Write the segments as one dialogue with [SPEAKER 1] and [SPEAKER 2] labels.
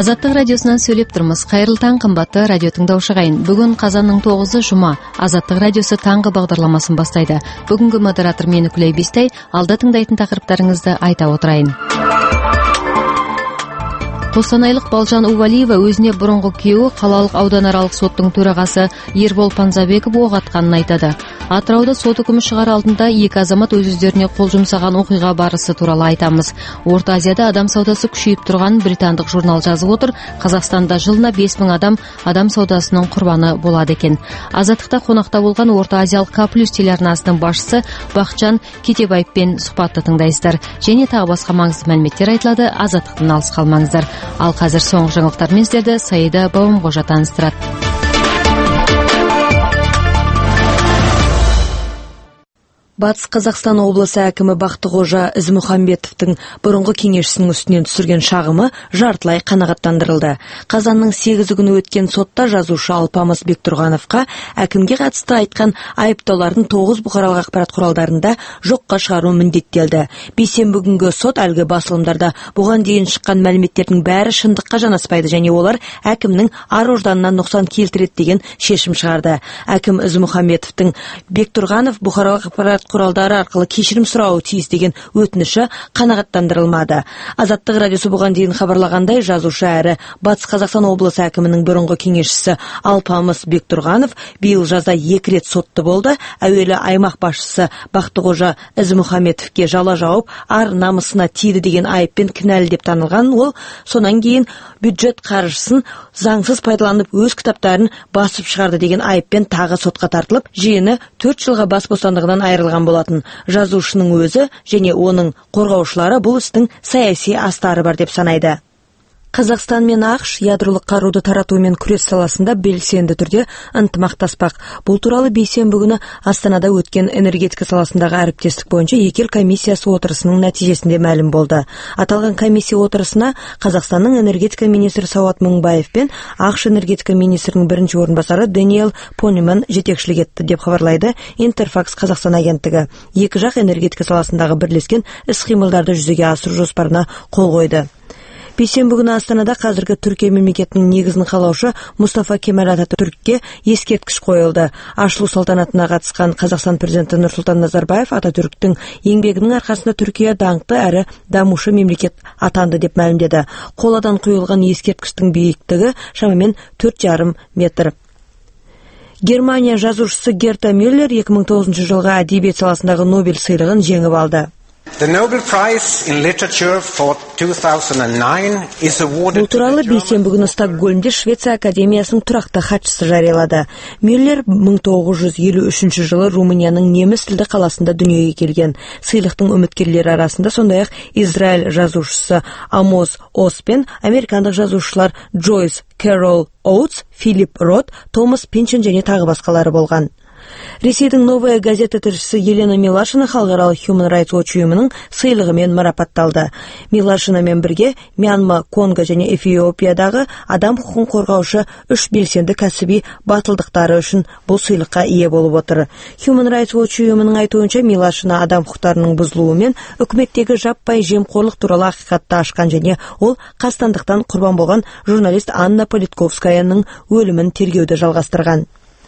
[SPEAKER 1] Азаттык радиосунан сөйлөп турмуз. Кайрылуу таң, кымбаттуу радио тыңдоочу кайын. Бүгүн казандын 9-у жума. Азаттык радиосу таңкы багдарламасын баштайт. Бүгүнкү модератор мен Күлөй Бистай. Алда тыңдайтын такырыптарыңызды айта отурайын. Костанайлык Балжан Увалиева өзүнө бурунгу күйөө калалык аудан аралык соттун төрагасы Ербол Панзабеков ок атканын айтады. Атырауда сот үкүмү чыгаар алдында эки азамат өз-өздөрүнө кол жумсаган окуйга барысы тууралуу айтамыз. Орто Азияда адам саудасы күчөйүп турганын британдык журнал жазып отур. Казакстанда жылына 5000 адам саудасынын курбаны болот экен. Азаттыкта конакта болгон Орто Азиялык К+ телеарнасынын башчысы Бакчан Кетебаевпен сухбатты тыңдайсыздар. Және тагы башка маңыздуу маалиметтер айтылады. Азаттыктан алыс калмаңыздар. Ал казыр соңку жаңылыктар менен сиздерди Саида Бабамкожа тааныстырат. Батыс Қазақстан облысы әкімі Бактыкожа Измухамбетовтың бұрынғы кеңесшісінің үстінен түсірген шағымы жартылай қанағаттандырылды. Қазанның 8 күні өткен сотта жазушы Алпамыс Бектургановқа әкімге қатысты айтқан айыптаулардың 9 бұқаралық ақпарат құралдарында жоққа шығару міндеттелді. Бейсенбі күнгі сот әлгі басылымдарда бұған дейін шыққан мәліметтердің бәрі шындыққа жанаспайды және олар әкімнің ар-ожданына нұқсан келтіреді деген шешім шығарды. Әкім Измухамбетовтың Бектурганов бұқаралық ақпарат құралдары арқылы кешірім сұрауы тиіс деген өтініші қанағаттандырылмады. Азаттық радиосы бұған дейін хабарлағандай, жазушы әрі Батыс Қазақстан облысы әкімінің бұрынғы кеңесшісі Алпамыс Бектурганов биыл жазда 2 рет сотты болды. Әуелі аймақ басшысы Бактыкожа Измухамбетовке жала жауып, ар намысына тиді деген айыппен кінәлі деп танылған. Ол сонан кейін бюджет қаржысын заңсыз пайдаланып өз кітаптарын басып шығарды деген айыппен тағы сотқа тартылып, жиыны 4 жылға бас бостандығынан айырылған болатын. Жазушының өзі және оның қорғаушылары бұл істің саяси астары бар деп санайды. Қазақстан мен АКШ ядролық қаруды таратумен күрес саласында белсенді түрде ынтымақтаспақ. Бұл туралы бейсенбі күні Астанада өткен энергетика саласындағы әріптестік бойынша екі ел комиссиясы отырысының нәтижесінде мәлім болды. Аталған комиссия отырысына Қазақстанның энергетика министрі Сауат Мыңбаев пен АКШ энергетика министрінің бірінші орынбасары Дэниел Пониман жетекшілік етті деп хабарлайды Интерфакс Қазақстан агенттігі. Екі жақ энергетика саласындағы бірлескен іс-қимылдарды жүзеге асыру жоспарына қол қойды. Бейсенбі күні Астанада қазіргі Түркия мемлекетінің негізін қалаушы Мустафа Кемал Ататүркке ескерткіш қойылды. Ашылу салтанатына қатысқан Қазақстан президенті Нұрсұлтан Назарбаев Ататүрктің еңбегінің арқасында Түркия даңқты әрі дамушы мемлекет атанды деп мәлімдеді. Қоладан құйылған ескерткіштің биіктігі шамамен 4,5 метр. Германия жазушысы Герта Мюллер 2009 жылғы әдебиет саласындағы Нобель сыйлығын жеңіп алды. Бұл туралы бейсенбі күні Стокгольмде Швеция академиясының тұрақты хатшысы жариялады. Мюллер 1953 жылы Румынияның неміс тілді қаласында дүниеге келген. Сыйлықтың үміткерлері арасында сондай-ақ Израиль жазушысы Амос Оз пен американдық жазушылар Джойс Кэрол Оутс, Филипп Рот, Томас Пинчен және тағы басқалары болған. Ресейдің Новая газета тілшісі Елена Милашина халықаралық Human Rights Watch ұйымының сыйлығымен марапатталды. Милашинамен бірге Мьянма, Конго және Эфиопиядағы адам құқығын қорғаушы 3 белсенді кәсіби батылдықтары үшін бұл сыйлыққа ие болып отыр. Human Rights Watch ұйымының айтуынша Милашина адам құқықтарының бұзылуымен үкіметтегі жаппай жемқорлық туралы ақиқатты ашқан және ол қастандықтан құрбан болған журналист Анна Политковскаяның өлімін тергеуді жалғастырған.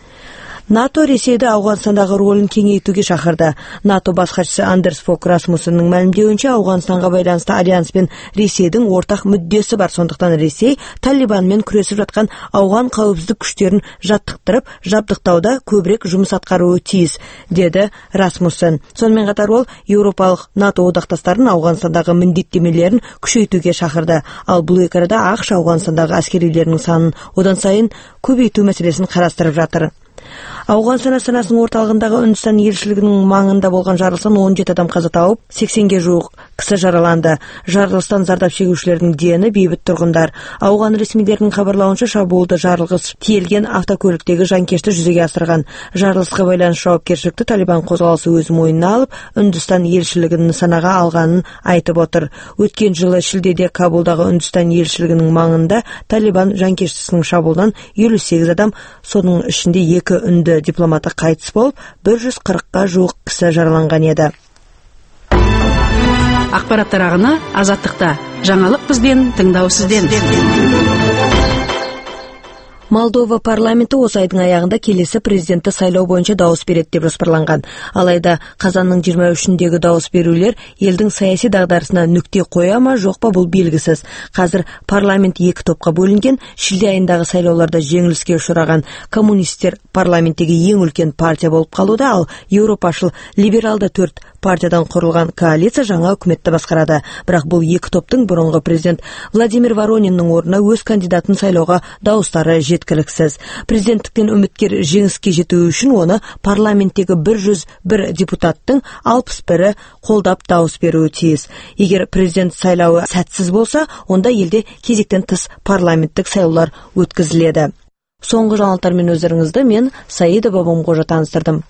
[SPEAKER 1] НАТО Ресейді Ауғанстандағы рөлін кеңейтуге шақырды. НАТО бас хатшысы Андерс Фок Расмуссеннің мәлімдеуінше Ауғанстанға байланысты альянс пен Ресейдің ортақ мүддесі бар. Сондықтан Ресей Талибанмен күресіп жатқан ауған қауіпсіздік күштерін жаттықтырып, жабдықтауда көбірек жұмыс атқаруы тиіс, деді Расмуссен. Сонымен қатар ол еуропалық НАТО одақтастарын Ауғанстандағы міндеттемелерін күшейтуге шақырды. Ал бұл екі арада АКШ Ауғанстандағы әскерилерінің санын одан сайын көбейту мәселесін қарастырып жатыр. Ауғанстан астанасының орталығындағы Үндістан елшілігінің маңында болған жарылыстан 17 адам қаза тауып, 80-ге жуық кісі жараланды. Жарылыстан зардап шегушілердің дені бейбіт тұрғындар. Ауған ресмилерінің хабарлауынша шабуылды жарылғыш тиелген автокөліктегі жанкешті жүзеге асырған. Жарылысқа байланысты жауапкершілікті Талибан қозғалысы өз мойнына алып, Үндістан елшілігінің нысанаға алғанын айтып отыр. Өткен жылы шілдеде Кабулдағы Үндістан елшілігінің маңында Талибан жанкештісінің шабуылдан 58 адам, соның ішінде 2 үнді дипломаты қайтыс болып, 140-қа жуық кісі жараланған еді.
[SPEAKER 2] Ақпараттар ағыны Азаттықта. Жаңалық бізден, тыңдау сізден.
[SPEAKER 1] Молдова парламенті осы айдың аяғында келесі президентті сайлау бойынша дауыс береді деп жоспарланған. Алайда қазанның 23-індегі дауыс берулер елдің саяси дағдарысына нүкте қоя ма, жоқ па, бұл белгісіз. Қазір парламент екі топқа бөлінген. Шілде айындағы сайлауларда жеңіліске ұшыраған коммунистер парламенттегі ең үлкен партия болып қалуда, ал еуропашыл либералды 4 партиядан құрылған коалиция жаңа үкіметті басқарады. Бірақ бұл екі топтың бұрынғы президент Владимир Ворониннің орнына өз кандидатын сайлауға дауыстары жеткіліксіз. Президенттіктен үміткер жеңіске жету үшін оны парламенттегі 101 депутаттың 61-і қолдап дауыс беруі тиіс. Егер президент сайлауы сәтсіз болса, онда елде кезектен тыс парламенттік сайлаулар өткізіледі. Соңғы жаңалықтармен өздеріңізді мен Саида Бабамқожа таныстырдым.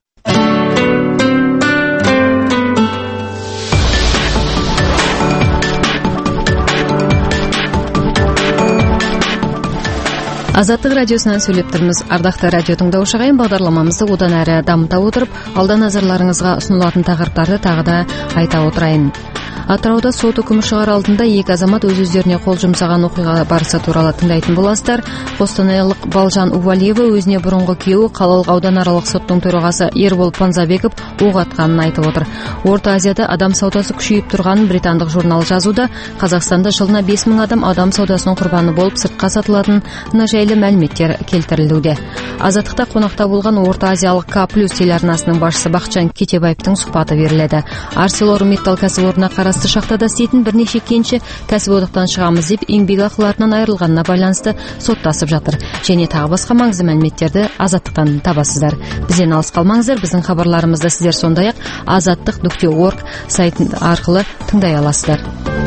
[SPEAKER 3] Азаттық радиосынан сөйлеп тұрмыз. Ардақты радио тыңдаушы ағайын, бағдарламамызды одан әрі дамыта отырып, алда назарларыңызға ұсынылатын тақырыптарды тағы да айта отырайын. Атырауда сот үкімі шығар алдында екі азамат өз-өздеріне қол жұмсаған оқиға барысы туралы тыңдайтын боласыздар. Қостанайлық Балжан Увалиева өзіне бұрынғы күйеуі қалалық ауданаралық соттың төрағасы Ербол Панзабеков оқ атқанын айтып отыр. Орта Азияда адам саудасы күшейіп тұрғанын британдық журнал жазуда. Қазақстанда жылына 5000 адам саудасының құрбаны болып сыртқа сатылатынына жайлы мәліметтер келтірілуде. Азаттықта қонақта болған Орта Азиялық К+ телеарнасының басшысы Бақытжан Кетебаевтың сұхбаты беріледі. ArcelorMittal кәсіпорнына қарасты шахтада істейтін бірнеше кенші кәсіподақтан шығамыз деп еңбек ақыларынан айырылғанына байланысты соттасып жатыр. Және тағы басқа маңызды мәліметтерді Азаттықтан табасыздар. Бізден алыс қалмаңыздар, біздің хабарларымызды сіздер сондай-ақ azаттық.org сайты арқылы тыңдай аласыздар.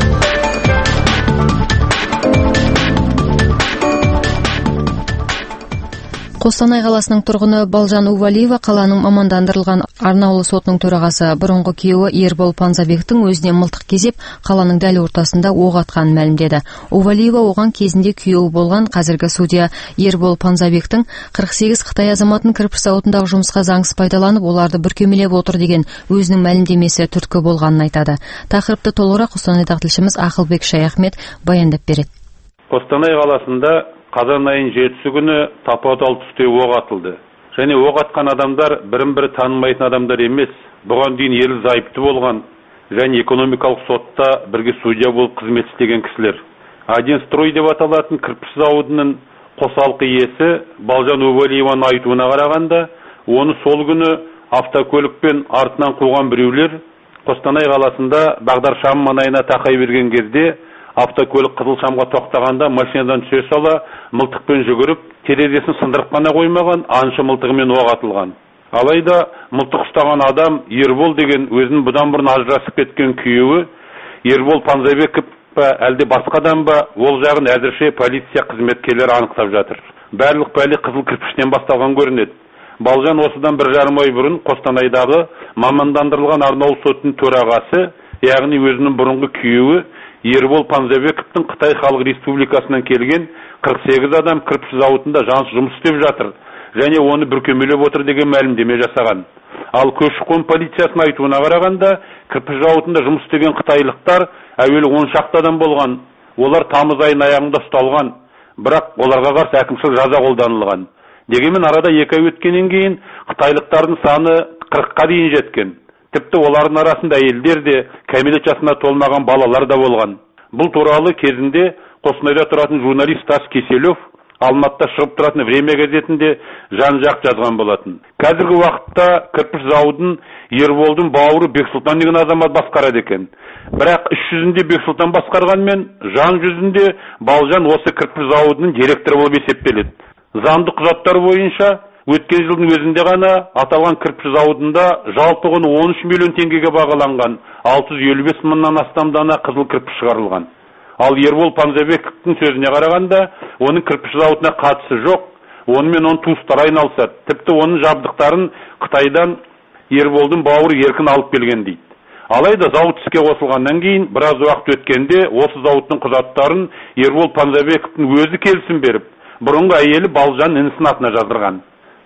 [SPEAKER 3] Қостанай қаласының тұрғыны Балжан Увалиева қаланың мамандандырылған арнаулы сотының төрағасы бұрынғы күйеуі Ербол Панзабектің өзіне мылтық кезеп, қаланың дәл ортасында оқ атқанын мәлімдеді. Увалиева оған кезінде күйеуі болған қазіргі судья Ербол Панзабектің 48 Қытай азаматын кірпіш зауытындағы жұмысқа заңсыз пайдаланып, оларды бүркемелеп отыр деген өзінің мәлімдемесі түрткі болғанын айтады. Тақырыпты толығырақ Қостанайдағы тілшіміз Ақылбек Шаяхмет баяндап береді.
[SPEAKER 4] Қостанай қаласында қазан айының 7-сі күні тапа-тал түсте оқ атылды. Және оқ атқан адамдар бірін-бірі танымайтын адамдар емес. Бұған дейін ерлі-зайыпты болған және экономикалық сотта бірге судья болып қызмет істеген кісілер. Одинстрой деп аталатын кірпіш зауытының қосалқы иесі Балжан Увалиеваның айтуына қарағанда, оны сол күні автокөлікпен артынан қуған біреулер Қостанай қаласында Бағдаршам маңайына тақай берген кезде автокөлік қызыл шамға тоқтағанда машинадан түсе сала мылтықпен жүгіріп, терезесін сындырып қана қоймаған, аңшы мылтығымен оқ атылған. Алайда мылтық ұстаған адам Ербол деген өзінің бұдан бұрын ажырасып кеткен күйеуі Ербол Панзабеков па әлде басқа адам ба, ол жағын әзірше полиция қызметкерлері анықтап жатыр. Барлық пәле қызыл кірпіштен басталған көрінеді. Балжан осыдан 1,5 ай бұрын Қостанайдағы мамандандырылған арнаулы соттың төрағасы, яғни өзінің бұрынғы күйеуі Ербол Панзабековтың Қытай Халық Республикасынан келген 48 адам кірпіш зауытында жұмыс істеп жатыр және оны бүркемелеп отыр деген мәлімдеме жасаған. Ал көші-қон полициясының айтуына қарағанда, кірпіш зауытында жұмыс істеген қытайлықтар әуелі 10 шақты адам болған. Олар тамыз айының аяғында ұсталған, бірақ оларға қарсы әкімшілік жаза қолданылған. Дегенмен арада 2 ай өткеннен кейін қытайлықтардың саны 40-қа дейін жеткен. Тіпті олардың арасында әйелдер де, кәмелет жасына толмаған балалар да болған. Бұл туралы кезінде Қостанайда тұратын журналист Тас Киселев Алматыда шығып тұратын Время газетінде жан-жақ жазған болатын. Қазіргі уақытта кірпіш зауытын Ерболдың бауыры Бексұлтан деген азамат басқарады екен. Бірақ іс жүзінде Бексұлтан басқарғанмен, жан жүзінде Балжан осы кірпіш зауытының директоры болып есептеледі. Заңды құжаттар бойынша өткен жылдың өзінде ғана аталған кірпіш зауытында жалпы құны 13 миллион теңгеге бағаланған 655 мыңнан астам дана қызыл кірпіш шығарылған. Ал Ербол Панзабековтың сөзіне қарағанда, оның кірпіш зауытына қатысы жоқ, онымен оның туыстары айналысады. Тіпті оның жабдықтарын Қытайдан Ерболдың бауыры еркін алып келген дейді. Алайда зауыт іске қосылғаннан кейін біраз уақыт өткенде осы зауыттың құжаттарын Ербол Панзабековтың өзі келісім беріп, бұрынғы әйелі Балжан інісінің атына жаздырған.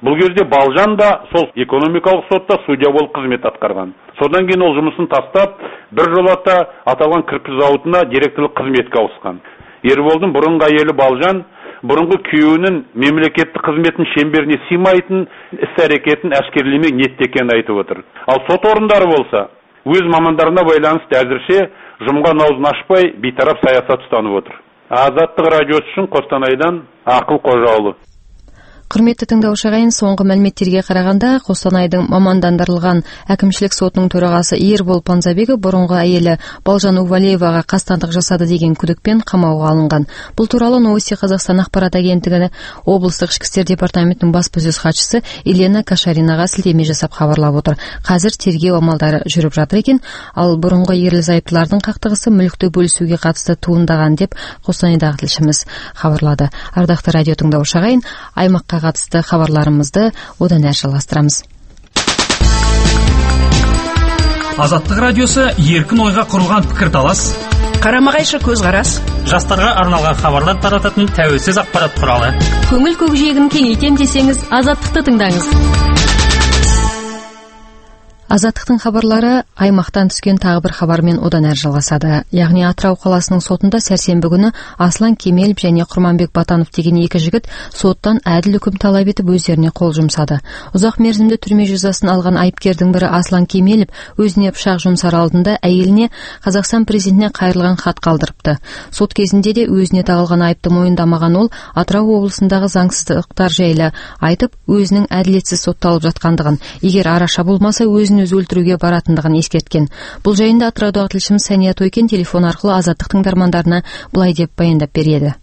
[SPEAKER 4] Бұл кезде Балжан да сол экономикалық сотта судья болып қызмет атқарған. Содан кейін ол жұмысын тастап, бір жолата аталған кірпіш зауытына директорлық қызметке ауысқан. Ерболдың бұрынғы әйелі Балжан бұрынғы күйеуінің мемлекеттік қызметін шеңберіне сыймайтын іс-әрекетін әшкерелемек ниетте екенін айтып отыр. Ал сот орындары болса, өз мамандарына байланысты әзірше жұмған аузын ашпай, бейтарап саясат ұстанып отыр. Азаттық радиосы үшін Қостанайдан Ақыл Қожаұлы.
[SPEAKER 3] Құрметті тыңдаушы ағайын, соңғы мәліметтерге қарағанда Қостанайдың мамандандырылған әкімшілік сотының төрағасы Ербол Панзабеков бұрынғы әйелі Балжан Увалиеваға қастандық жасады деген күдікпен қамауға алынған. Бұл туралы Новости Қазақстан ақпарат агенттігі облыстық ішкі істер департаментінің баспасөз хатшысы Елена Кашаринаға сілтеме жасап хабарлап отыр. Қазір тергеу амалдары жүріп жатыр екен, ал бұрынғы ерлі зайыптылардың қақтығысы мүлікті бөлісуге қатысты туындаған деп Қостанайдағы тілшіміз хабарлады. Ардақты радио тыңдаушы ағайын, аймаққа қатысты хабарларымызды одан әрі жалғастырамыз.
[SPEAKER 5] Азаттық радиосы еркін ойға құрылған пікірталас,
[SPEAKER 2] қарама-қайшы көзқарас,
[SPEAKER 5] жастарға арналған хабарлар тарататын тәуелсіз ақпарат құралы.
[SPEAKER 3] Көңіл көкжиегін кеңейтем десеңіз, Азаттықты тыңдаңыз. Азаттықтың хабарлары аймақтан түскен тағы бір хабармен одан әрі жалғасады. Яғни Атырау қаласының сотында сәрсенбі күні Аслан Кемелов және Құрманбек Батанов деген екі жігіт соттан әділ үкім талап етіп өздеріне қол жұмсады. Ұзақ мерзімді түрме жазасын алған айыпкердің бірі Аслан Кемелов өзіне пышақ жұмсар алдында әйеліне Қазақстан президентіне қайырылған хат қалдырыпты. Сот кезінде де өзіне тағылған айыпты мойындамаған ол Атырау облысындағы заңсыздықтар жайлы айтып, өзінің әділетсіз сотталып жатқандығын, егер араша болмаса өзін өз өлтіруге баратындығын ескерткен. Бұл жайында Атыраудағы тілшіміз Сәния Тойкен телефон арқылы Азаттық тыңдармандарына былай деп баяндап береді.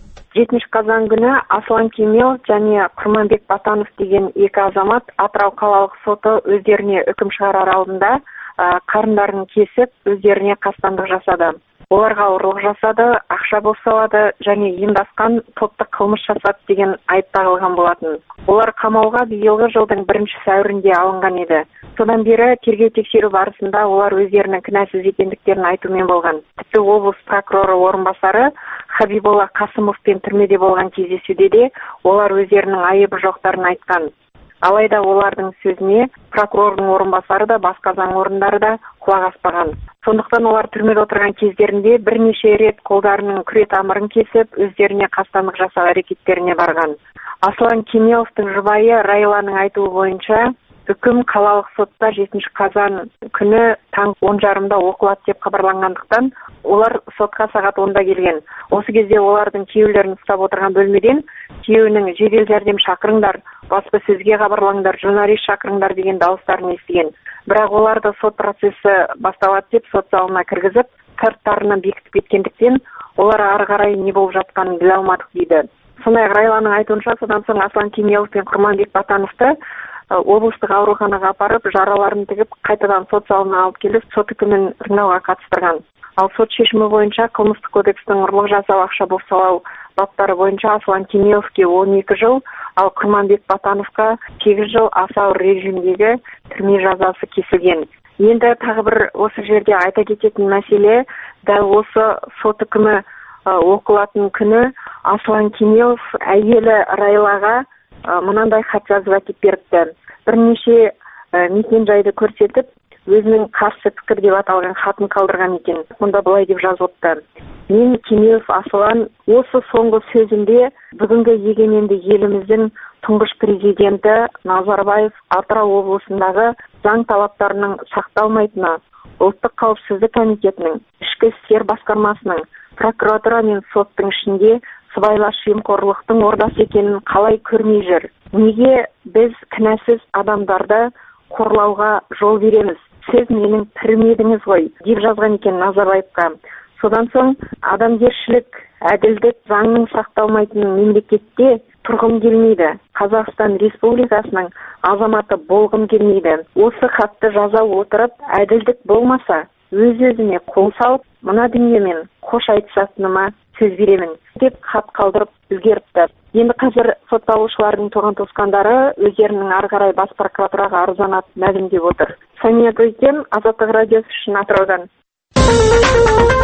[SPEAKER 6] 7 қазан күні Аслан Кемелов және Құрманбек Батанов деген екі азамат Атырау қалалық соты өздеріне үкім шығарар алдында қарындарын кесіп, өздеріне қастандық жасады. Оларға ұрлық жасады, ақша босалады және ұйымдасқан топтық қылмыс жасады деген айып тағылған болатын. Олар қамауға биылғы жылдың 1 сәуірінде алынған еді. Содан бері тергеу тексеру барысында олар өздерінің кінәсіз екендіктерін айтумен болған. Тіпті облыс прокуроры орынбасары Хабиболла Қасымовпен түрмеде болған кездесуде де олар өздерінің айыбы жоқтарын айтқан. Алайда олардың сөзіне прокурордың орынбасары да басқа заң орындары да құлақ аспаған. Сондықтан олар түрмеде отырған кездерінде бірнеше рет қолдарының күре тамырын кесіп, өздеріне қастандық жасау әрекеттеріне барған. Аслан Кемеловтың жұбайы Райланың айтуы бойынша үкім қалалық сотта 7 қазан күні таң 10:30-да оқылады деп хабарланғандықтан, олар сотқа сағат 10-да келген. Осы кезде олардың күйеулерін ұстап отырған бөлмеден күйеуінің жедел жәрдем шақырыңдар, баспасөзге хабарлаңдар, журналист шақырыңдар деген дауыстарын естіген. Бірақ оларды сот процесі басталады деп сот залына кіргізіп, карттарына бекітіп кеткендіктен, олар ары қарай не болып жатқанын біле алмадық дейді. Сондай-ақ Райланың айтуынша, содан соң Аслан Кемелов пен Құрманбек Батановты облыстық ауруханаға апарып, жараларын тігіп, қайтадан сот залына алып келіп, сот үкімін тыңдауға қатыстырған. Ал сот шешімі бойынша қылмыстық кодекстің ұрлық жасау, ақша босалау баптары бойынша Аслан Кемеловке 12 жыл, ал Құрманбек Батановқа 8 жыл аса ауыр режимдегі түрме жазасы кесілген. Енді тағы бір осы жерде айта кететін мәселе, дәл осы сот үкімі оқылатын күні Аслан Кемелов әйелі Райлаға мынандай хат жазып әкеп беріпті. Бірнеше мекен-жайды көрсетіп, өзінің қарсы пікір деп аталған хатын қалдырған екен. Мұнда былай деп жазылыпты: мен Кемелов Аслан осы соңғы сөзінде бүгінгі егеменді еліміздің тұңғыш президенті Назарбаев Атырау облысындағы заң талаптарының сақталмайтыны, ұлттық қауіпсіздік комитетінің, ішкі істер басқармасының, прокуратура мен соттың ішінде сыбайлас жемқорлықтың ордасы екенін қалай көрмей жүр? Неге біз кінәсіз адамдарды қорлауға жол береміз? Сіз менің пірім едіңіз ғой, деп жазған екен Назарбаевқа. Содан соң адамгершілік, әділдік, заңның сақталмайтын мемлекетте тұрғым келмейді. Қазақстан Республикасының азаматы болғым келмейді. Осы хатты жаза отырып, әділдік болмаса, өз-өзіне қол салып, мына дүниемен қош айтысатыныма сөз беремін деп хат қалдырып үлгеріпті. Енді қазір сотталушылардың туған-туысқандары өздерінің ары қарай бас прокуратураға арызданады мәлімдеп отыр. Сәния Тойкен, Азаттық радиосы үшін Атыраудан.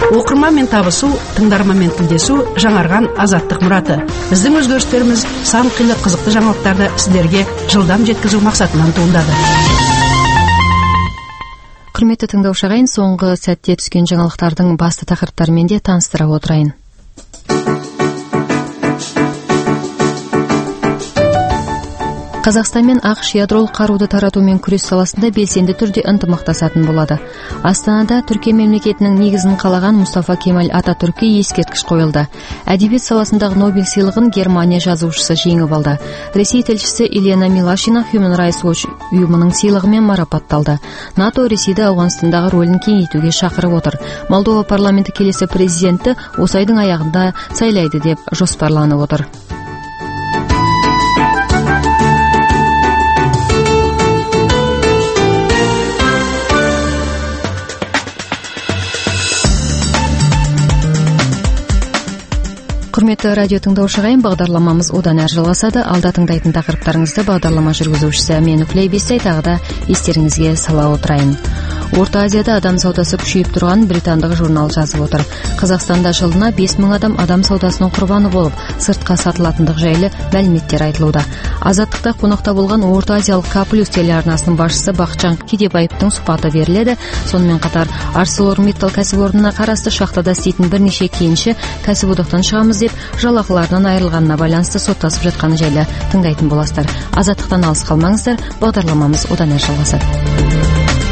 [SPEAKER 2] Оқырманмен табысу, тыңдарманмен тілдесу жаңарған азаттық мұраты. Біздің өзгерістеріміз сан қилы қызықты жаңалықтарды сіздерге жылдам жеткізу мақсатынан туындады.
[SPEAKER 3] Құрметті тыңдаушы ағайын, соңғы сәтте түскен жаңалықтардың басты тақырыптарымен де таныстыра отырайын. Қазақстан мен ақш ядролық қаруды таратумен күрес саласында белсенді түрде ынтымақтасатын болады. Астанада Түркия мемлекетінің негізін қалаған Мұстафа Кемал Ататүркке ескерткіш қойылды. Әдебиет саласындағы Нобель сыйлығын Германия жазушысы жеңіп алды. Ресей тілшісі Елена Милашина Human Rights Watch ұйымының сыйлығымен марапатталды. НАТО Ресейді Ауғанстандағы рөлін кеңейтуге шақырып отыр. Молдова парламенті келесі президентті осы айдың аяғында сайлайды деп жоспарланып отыр. Құрметті радио тыңдаушы ағайын, бағдарламамыз одан әрі жалғасады. Алда тыңдайтын тақырыптарыңызды бағдарлама жүргізушісі мен Үкілей Бестай тағы да естеріңізге сала отырайын. Орта Азияда адам саудасы күшейіп тұрған британдық журнал жазып отыр. Қазақстанда жылына 5000 адам саудасының құрбаны болып, сыртқа сатылатындық жайлы мәліметтер айтылуда. Азаттықта қонақта болған Орта Азиялық К+ телеарнасының басшысы Бақытжан Кедебаевтың сұхбаты беріледі. Сонымен қатар ArcelorMittal кәсіпорнына қарасты шахтада істейтін бірнеше кенші кәсіподақтан шығамыз деп жалақыларынан айырылғанына байланысты соттасып жатқаны жайлы тыңдайтын боласыздар. Азаттықтан алыс қалмаңыздар, бағдарламамыз одан әрі жалғасады.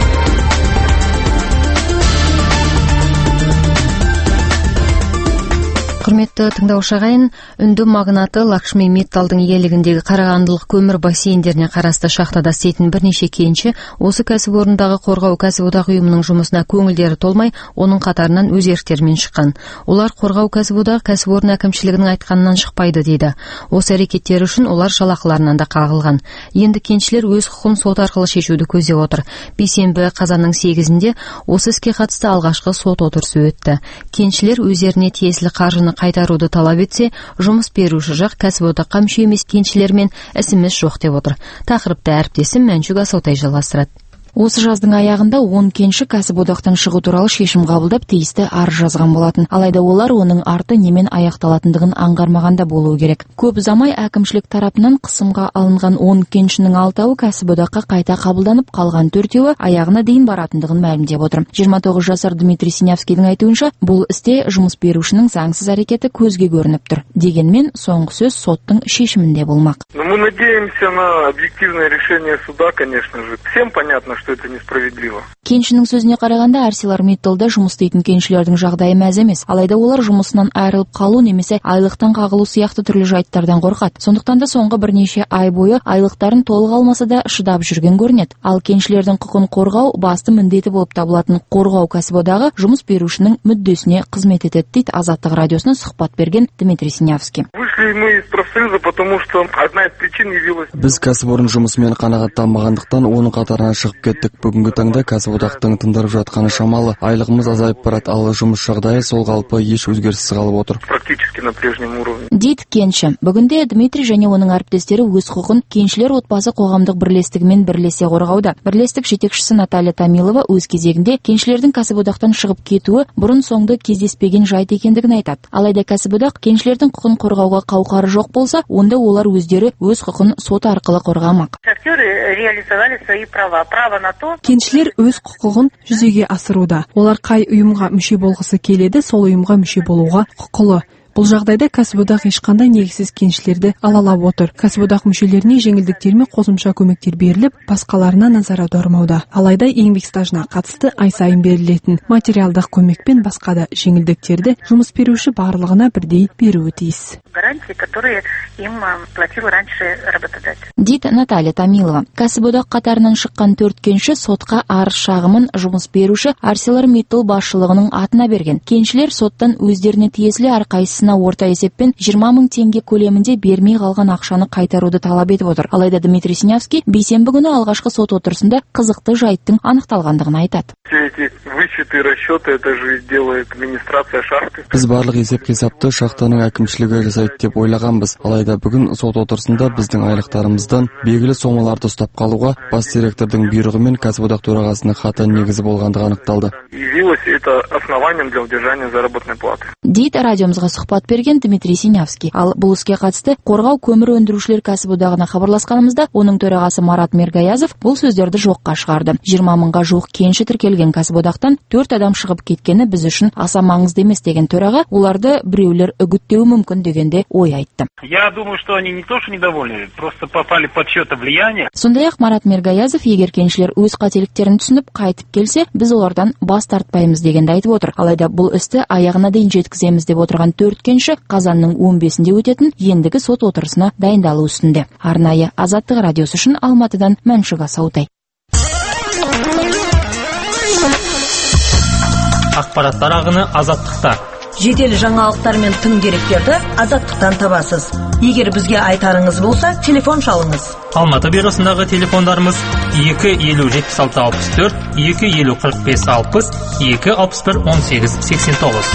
[SPEAKER 3] Құрметті тыңдаушы ағайын, үнді магнаты Лакшми Митталдың иелігіндегі Қарағандылық көмір бассейндеріне қарасты шахтада істейтін бірнеше кенші осы кәсіпорындағы қорғау кәсіподақ ұйымының жұмысына көңілдері толмай, оның қатарынан өз еріктерімен шыққан. Олар қорғау кәсіподақ кәсіпорын әкімшілігінің айтқанынан шықпайды дейді. Осы әрекеттері үшін олар жалақыларынан да қағылған. Енді кеншілер өз құқын сот арқылы шешуді көздеп отыр. Бейсенбі қазанның 8-інде осы іске қатысты алғашқы сот отырысы өтті. Кеншілер өздеріне тиесілі қаржыны қайтаруды талап етсе, жұмыс беруші жақ кәсіподаққа мүше емес кеншілермен ісіміз жоқ деп отыр. Тақырыпты әріптесім Мәншүк Асаутай жалғастырады.
[SPEAKER 7] Осы жаздың аяғында 10 кенші кәсіподақтан шығу туралы шешім қабылдап тиісті арыз жазған болатын. Алайда олар оның арты немен аяқталатындығын аңғармағанда болуы керек. Көп ұзамай әкімшілік тарапынан қысымға алынған 10 кеншінің 6-ы кәсіподаққа қайта қабылданып, қалған 4-еуі аяғына дейін баратындығын мәлімдеп отыр. 29 жасар Дмитрий Синявскийдің айтуынша, бұл істе жұмыс берушінің заңсыз әрекеті көзге көрініп тұр. Дегенмен, соңғы сөз соттың шешімінде болмақ.
[SPEAKER 8] Мы надеемся на объективное решение суда, конечно же. Всем понятно, что это несправедливо.
[SPEAKER 7] Кеншінің сөзіне қарағанда ArcelorMittalда жұмыс істейтін кеншілердің жағдайы мәз емес. Алайда олар жұмысынан айырылып қалу немесе айлықтан қағылу сияқты түрлі жайттардан қорқады. Сондықтан да соңғы бірнеше ай бойы айлықтарын толық алмаса да шыдап жүрген көрінеді. Ал кеншілердің құқын қорғау басты міндеті болып табылатын қорғау кәсіподағы жұмыс берушінің мүддесіне қызмет етеді дейді Азаттық радиосына сұхбат берген Дмитрий Синявский.
[SPEAKER 8] Вышли мы из профсоюза, потому что одна из причин явилась.
[SPEAKER 9] Біз кәсіпорын жұмысымен қанағаттанбағандықтан оның қатарынан шығып кеттік. Бүгінгі таңда кәсіподақтың тындырып жатқаны шамалы. Айлығымыз азайып барады, ал жұмыс жағдайы сол қалпы еш өзгеріссіз қалып отыр.
[SPEAKER 8] Практически на прежнем уровне.
[SPEAKER 7] Дейді кенші. Бүгінде Дмитрий және оның әріптестері өз құқын кеншілер отбасы қоғамдық бірлестігімен бірлесе қорғауда. Бірлестік жетекшісі Наталья Томилова өз кезегінде кеншілердің кәсіподақтан шығып кетуі бұрын соңды кездеспеген жайт екендігін айтады. Алайда кәсіподақ кеншілердің құқын қорғауға қауқары жоқ болса, онда олар өздері өз құқын сот арқылы қорғамақ.
[SPEAKER 10] Кеншілер өз құқығын жүзеге асыруда. Олар қай ұйымға мүше болғысы келеді, сол ұйымға мүше болуға құқылы. Бұл жағдайда кәсіподақ ешқандай негізсіз кеншілерді алалап отыр. Кәсіподақ мүшелеріне жеңілдіктер мен қосымша көмектер беріліп, басқаларына назар аудармауда. Алайда еңбек стажына қатысты ай сайын берілетін материалдық көмек пен басқа да жеңілдіктерді жұмыс беруші барлығына бірдей беруі тиіс.
[SPEAKER 11] Гарантии, которые им платил раньше работодатель.
[SPEAKER 7] Дейді Наталья Томилова. Кәсіподақ қатарынан шыққан 4 кенші сотқа арыз шағымын жұмыс беруші ArcelorMittal басшылығының атына берген. Кеншілер соттан өздеріне тиесілі әрқайсысына ата-ана орта есеппен 20 000 теңге көлемінде бермей қалған ақшаны қайтаруды талап етіп отыр. Алайда Дмитрий Синявский бейсенбі күні алғашқы сот отырысында қызықты жайттың анықталғандығын айтады.
[SPEAKER 8] Все эти вычеты и расчеты, это же делает администрация шахты.
[SPEAKER 9] Біз барлық есеп-қисапты шахтаның әкімшілігі жасайды деп ойлағанбыз. Алайда бүгін сот отырысында біздің айлықтарымыздан белгілі сомаларды ұстап қалуға бас директордың бұйрығымен кәсіподақ төрағасының хаты негізі болғандығы анықталды.
[SPEAKER 8] Явилось это основанием для удержания заработной платы.
[SPEAKER 7] Дейді радиомызға сұхбат берген Дмитрий Синявский. Ал бұл іске қатысты Қорғау көмір өндірушілер кәсіподағына хабарласқанымызда оның төрағасы Марат Мергаязов бұл сөздерді жоққа шығарды. 20 000-ға жуық кенші тіркелген кәсіподақтан 4 адам шығып кеткені біз үшін аса маңызды емес деген төраға, оларды біреулер үгіттеуі мүмкін дегенде ой айтты.
[SPEAKER 12] Я думаю, что они не то что недовольны, просто попали под чьё-то влияние.
[SPEAKER 7] Сондай-ақ Марат Мергаязов, егер кеншілер өз қателіктерін түсініп қайтып келсе, біз олардан бас тартпаймыз дегенді айтып отыр. Алайда бұл істі аяғына дейін жеткіземіз деп отырған 4 кенші қазанның 15-інде өтетін ендігі сот отырысына дайындалу үстінде. Арнайы Азаттық радиосы үшін Алматыдан Мәншүк Асаутай.
[SPEAKER 5] Ақпараттар ағыны Азаттықта.
[SPEAKER 1] Жедел жаңалықтар мен тың деректерді Азаттықтан табасыз. Егер бізге айтарыңыз болса, телефон шалыңыз.
[SPEAKER 5] Алматы бюросындағы телефондарымыз 250-76-64, 250-45-60, 261-18-89.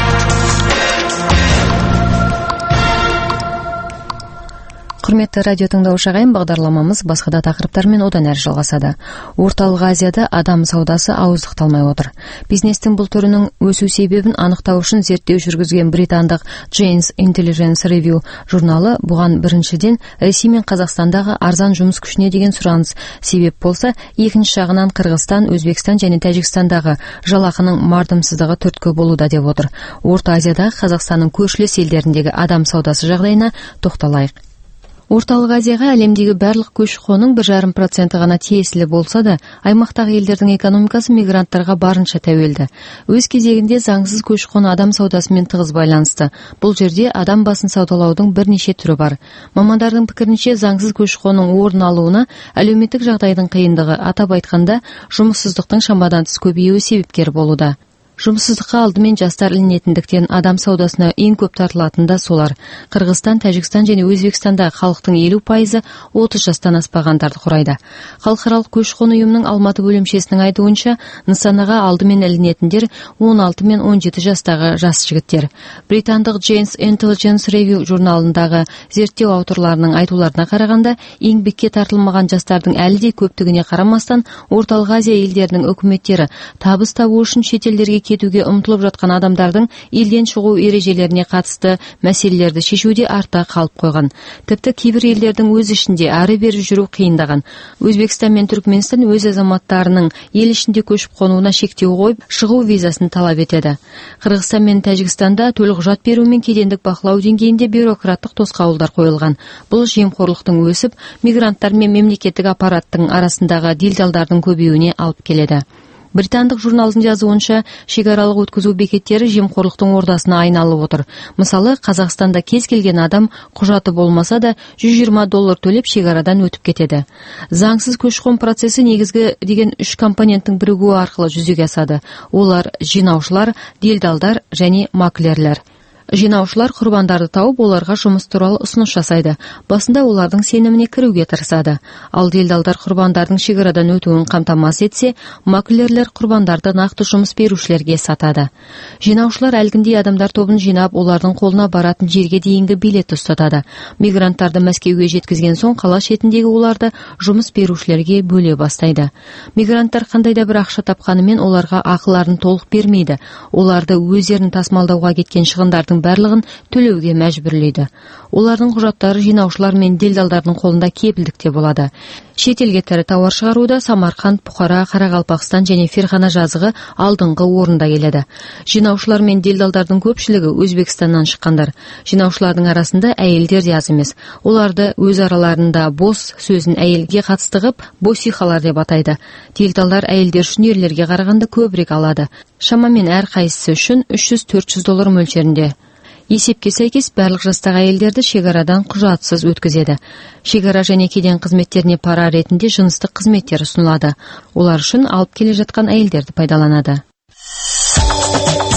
[SPEAKER 3] Құрметті радио тыңдаушы ағайын, бағдарламамыз басқа да тақырыптармен одан әрі жалғасады. Орталық Азияда адам саудасы ауыздықталмай отыр. Бизнестің бұл түрінің өсу себебін анықтау үшін зерттеу жүргізген британдық Jane's Intelligence Review журналы бұған біріншіден Ресей мен Қазақстандағы арзан жұмыс күшіне деген сұраныс себеп болса, екінші жағынан Қырғызстан, Өзбекстан және Тәжікстандағы жалақының мардымсыздығы түрткі болуда деп отыр. Орта Азиядағы Қазақстанның көршілес елдеріндегі адам саудасы жағдайына тоқталайық. Орталық Азияға әлемдегі барлық көші-қонның 1,5% ғана тиесілі болса да, аймақтағы елдердің экономикасы мигранттарға барынша тәуелді. Өз кезегінде заңсыз көші-қон адам саудасымен тығыз байланысты. Бұл жерде адам басын саудалаудың бірнеше түрі бар. Мамандардың пікірінше, заңсыз көші-қонның орын алуына әлеуметтік жағдайдың қиындығы, атап айтқанда, жұмыссыздықтың шамадан тыс көбеюі себепкер болуда. Жұмыссыздыққа алдымен жастар ілінетіндіктен адам саудасына ең көп тартылатын да солар. Қырғызстан, Тәжікстан және Өзбекстанда халықтың 50% 30 жастан аспағандарды құрайды. Халықаралық көші-қон ұйымының Алматы бөлімшесінің айтуынша, нысанаға алдымен ілінетіндер 16 мен 17 жастағы жас жігіттер. Британдық Jane's Intelligence Review журналындағы зерттеу авторларының айтуларына қарағанда, еңбекке тартылмаған жастардың әлі де көптігіне қарамастан, Орталық Азия елдерінің үкіметтері табыс табу үшін шетелдерге кетуге ұмтылып жатқан адамдардың елден шығу ережелеріне қатысты мәселелерді шешуде артта қалып қойған. Тіпті кейбір елдердің өз ішінде ары-бері жүру қиындаған. Өзбекстан мен Түркменстан өз азаматтарының ел ішінде көшіп қонуына шектеу қойып, шығу визасын талап етеді. Қырғызстан мен Тәжікстанда төлқұжат беру мен кедендік бақылау деңгейінде бюрократтық тосқауылдар қойылған. Бұл жемқорлықтың өсіп, мигранттар мен мемлекеттік аппараттың арасындағы делдалдардың көбеюіне алып келеді. Британдық журналдың жазуынша, шекаралық өткізу бекеттері жемқорлықтың ордасына айналып отыр. Мысалы, Қазақстанда кез келген адам құжаты болмаса да $120 төлеп шекарадан өтіп кетеді. Заңсыз көші-қон процесі негізгі деген 3 компоненттің бірігуі арқылы жүзеге асады. Олар жинаушылар, делдалдар және маклерлер. Жинаушылар құрбандарды тауып, оларға жұмыс туралы ұсыныс жасайды. Басында олардың сеніміне кіруге тырысады. Ал делдалдар құрбандардың шекарадан өтуін қамтамасыз етсе, маклерлер құрбандарды нақты жұмыс берушілерге сатады. Жинаушылар әлгіндей адамдар тобын жинап, олардың қолына баратын жерге дейінгі билет ұстатады. Мигранттарды Мәскеуге жеткізген соң, қала шетіндегі оларды жұмыс берушілерге бөле бастайды. Мигранттар қандай да бір ақша тапқанымен оларға ақыларын толық бермейді. Оларды өздерін тасымалдауға кеткен шығындардың барлығын төлеуге мәжбүрлейді. Олардың құжаттары жинаушылар мен делдалдардың қолында кепілдікте болады. Шетелге тірі тауар шығаруда Самарқанд, Бұхара, Қарақалпақстан және Ферғана жазығы алдыңғы орында келеді. Жинаушылар мен делдалдардың көпшілігі Өзбекстаннан шыққандар. Жинаушылардың арасында әйелдер де аз емес. Оларды өз араларында бос сөзін әйелге қатысты қып, босихалар деп атайды. Делдалдар әйелдер үшін ерлерге қарағанда көбірек алады. Шамамен әр қайсысы үшін $300-400 мөлшерінде. Есепке сәйкес барлық жастағы әйелдерді шекарадан құжатсыз өткізеді. Шекара және кеден қызметтеріне пара ретінде жыныстық қызметтер ұсынылады. Олар үшін алып келе жатқан әйелдерді пайдаланады.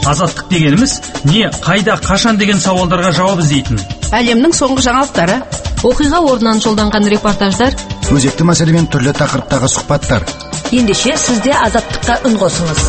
[SPEAKER 5] Азаттық дегеніміз не, қайда, қашан деген сауалдарға жауап іздейтін.
[SPEAKER 2] Әлемнің соңғы жаңалықтары,
[SPEAKER 3] оқиға орнынан жолданған репортаждар,
[SPEAKER 13] өзекті мәселемен түрлі тақырыптағы сұхбаттар.
[SPEAKER 1] Ендеше сізде Азаттыққа үн қосыңыз.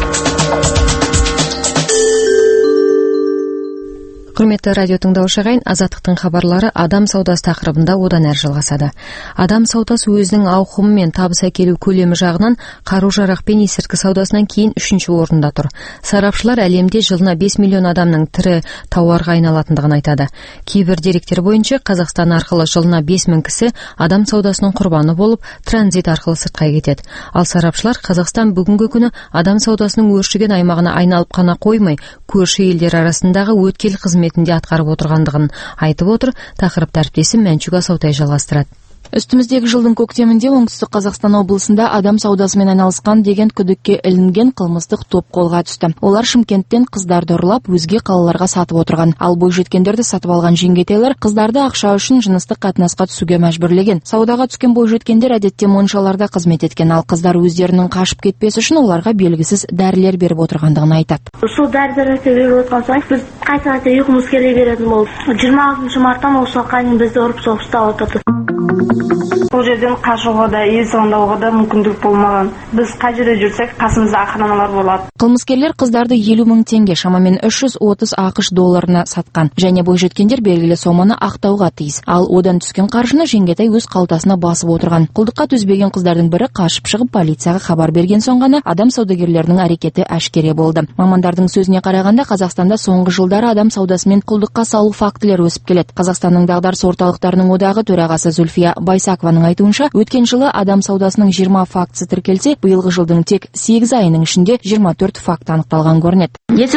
[SPEAKER 3] Құрметті радио тыңдаушы ағайын, Азаттықтың хабарлары адам саудасы тақырыбында одан әрі жалғасады. Адам саудасы өзінің ауқымы мен табыс әкелу көлемі жағынан қару-жарақ пен есірткі саудасынан кейін 3-ші орында тұр. Сарапшылар әлемде жылына 5 миллион адамның тірі тауарға айналатындығын айтады. Кейбір деректер бойынша Қазақстан арқылы жылына 5000 кісі адам саудасының құрбаны болып, транзит арқылы сыртқа кетеді. Ал сарапшылар Қазақстан бүгінгі күні адам саудасының өршіген аймағына айналып қана қоймай, көрші елдер арасындағы өткел қызметінде атқарып отырғандығын айтып отыр. Тақырыпты әріптесім Мәншүк Асаутай жалғастырады.
[SPEAKER 7] Үстіміздегі жылдың көктемінде оңтүстік Қазақстан облысында адам саудасымен айналысқан деген күдікке ілінген қылмыстық топ қолға түсті. Олар Шымкенттен қыздарды ұрлап, өзге қалаларға сатып отырған. Ал бойжеткендерді сатып алған жеңгетайлар қыздарды ақша үшін жыныстық қатынасқа түсуге мәжбүрлеген. Саудаға түскен бойжеткендер әдетте моншаларда қызмет еткен, ал қыздар өздерінің қашып кетпесі үшін оларға белгісіз дәрілер беріп отырғандығын айтады.
[SPEAKER 14] Сол дәрілерді беріп отырған соң біз қайтадан ұйқымыз келе беретін болды. 26 марттан осы қайын бізді ұрып соғып ұстап отырды. Бұл жерден қашуға да, есігіндауға да мүмкіндік болмаған. Біз қай жерде жүрсек, қасымызда охраналар болады.
[SPEAKER 7] Қылмыскерлер қыздарды 50 000 теңге, шамамен 330 ақш долларына сатқан. Және бойжеткендер белгілі соманы ақтауға тиіс. Ал одан түскен қаржыны жеңгетай өз қалтасына басып отырған. Құлдыққа төзбеген қыздардың бірі қашып шығып полицияға хабар берген соң ғана адам саудагерлерінің әрекеті әшкере болды. Мамандардың сөзіне қарағанда, Қазақстанда соңғы жылдары адам саудасымен құлдыққа салу фактілері өсіп келеді. Қазақстанның дағдарыс орталықтарының одағы төрағасы Зульфия Байсакованың айтуынша, өткен жылы адам саудасының 20 фактісі тіркелсе, биылғы жылдың тек 8 айының ішінде 24 факт анықталған көрінеді.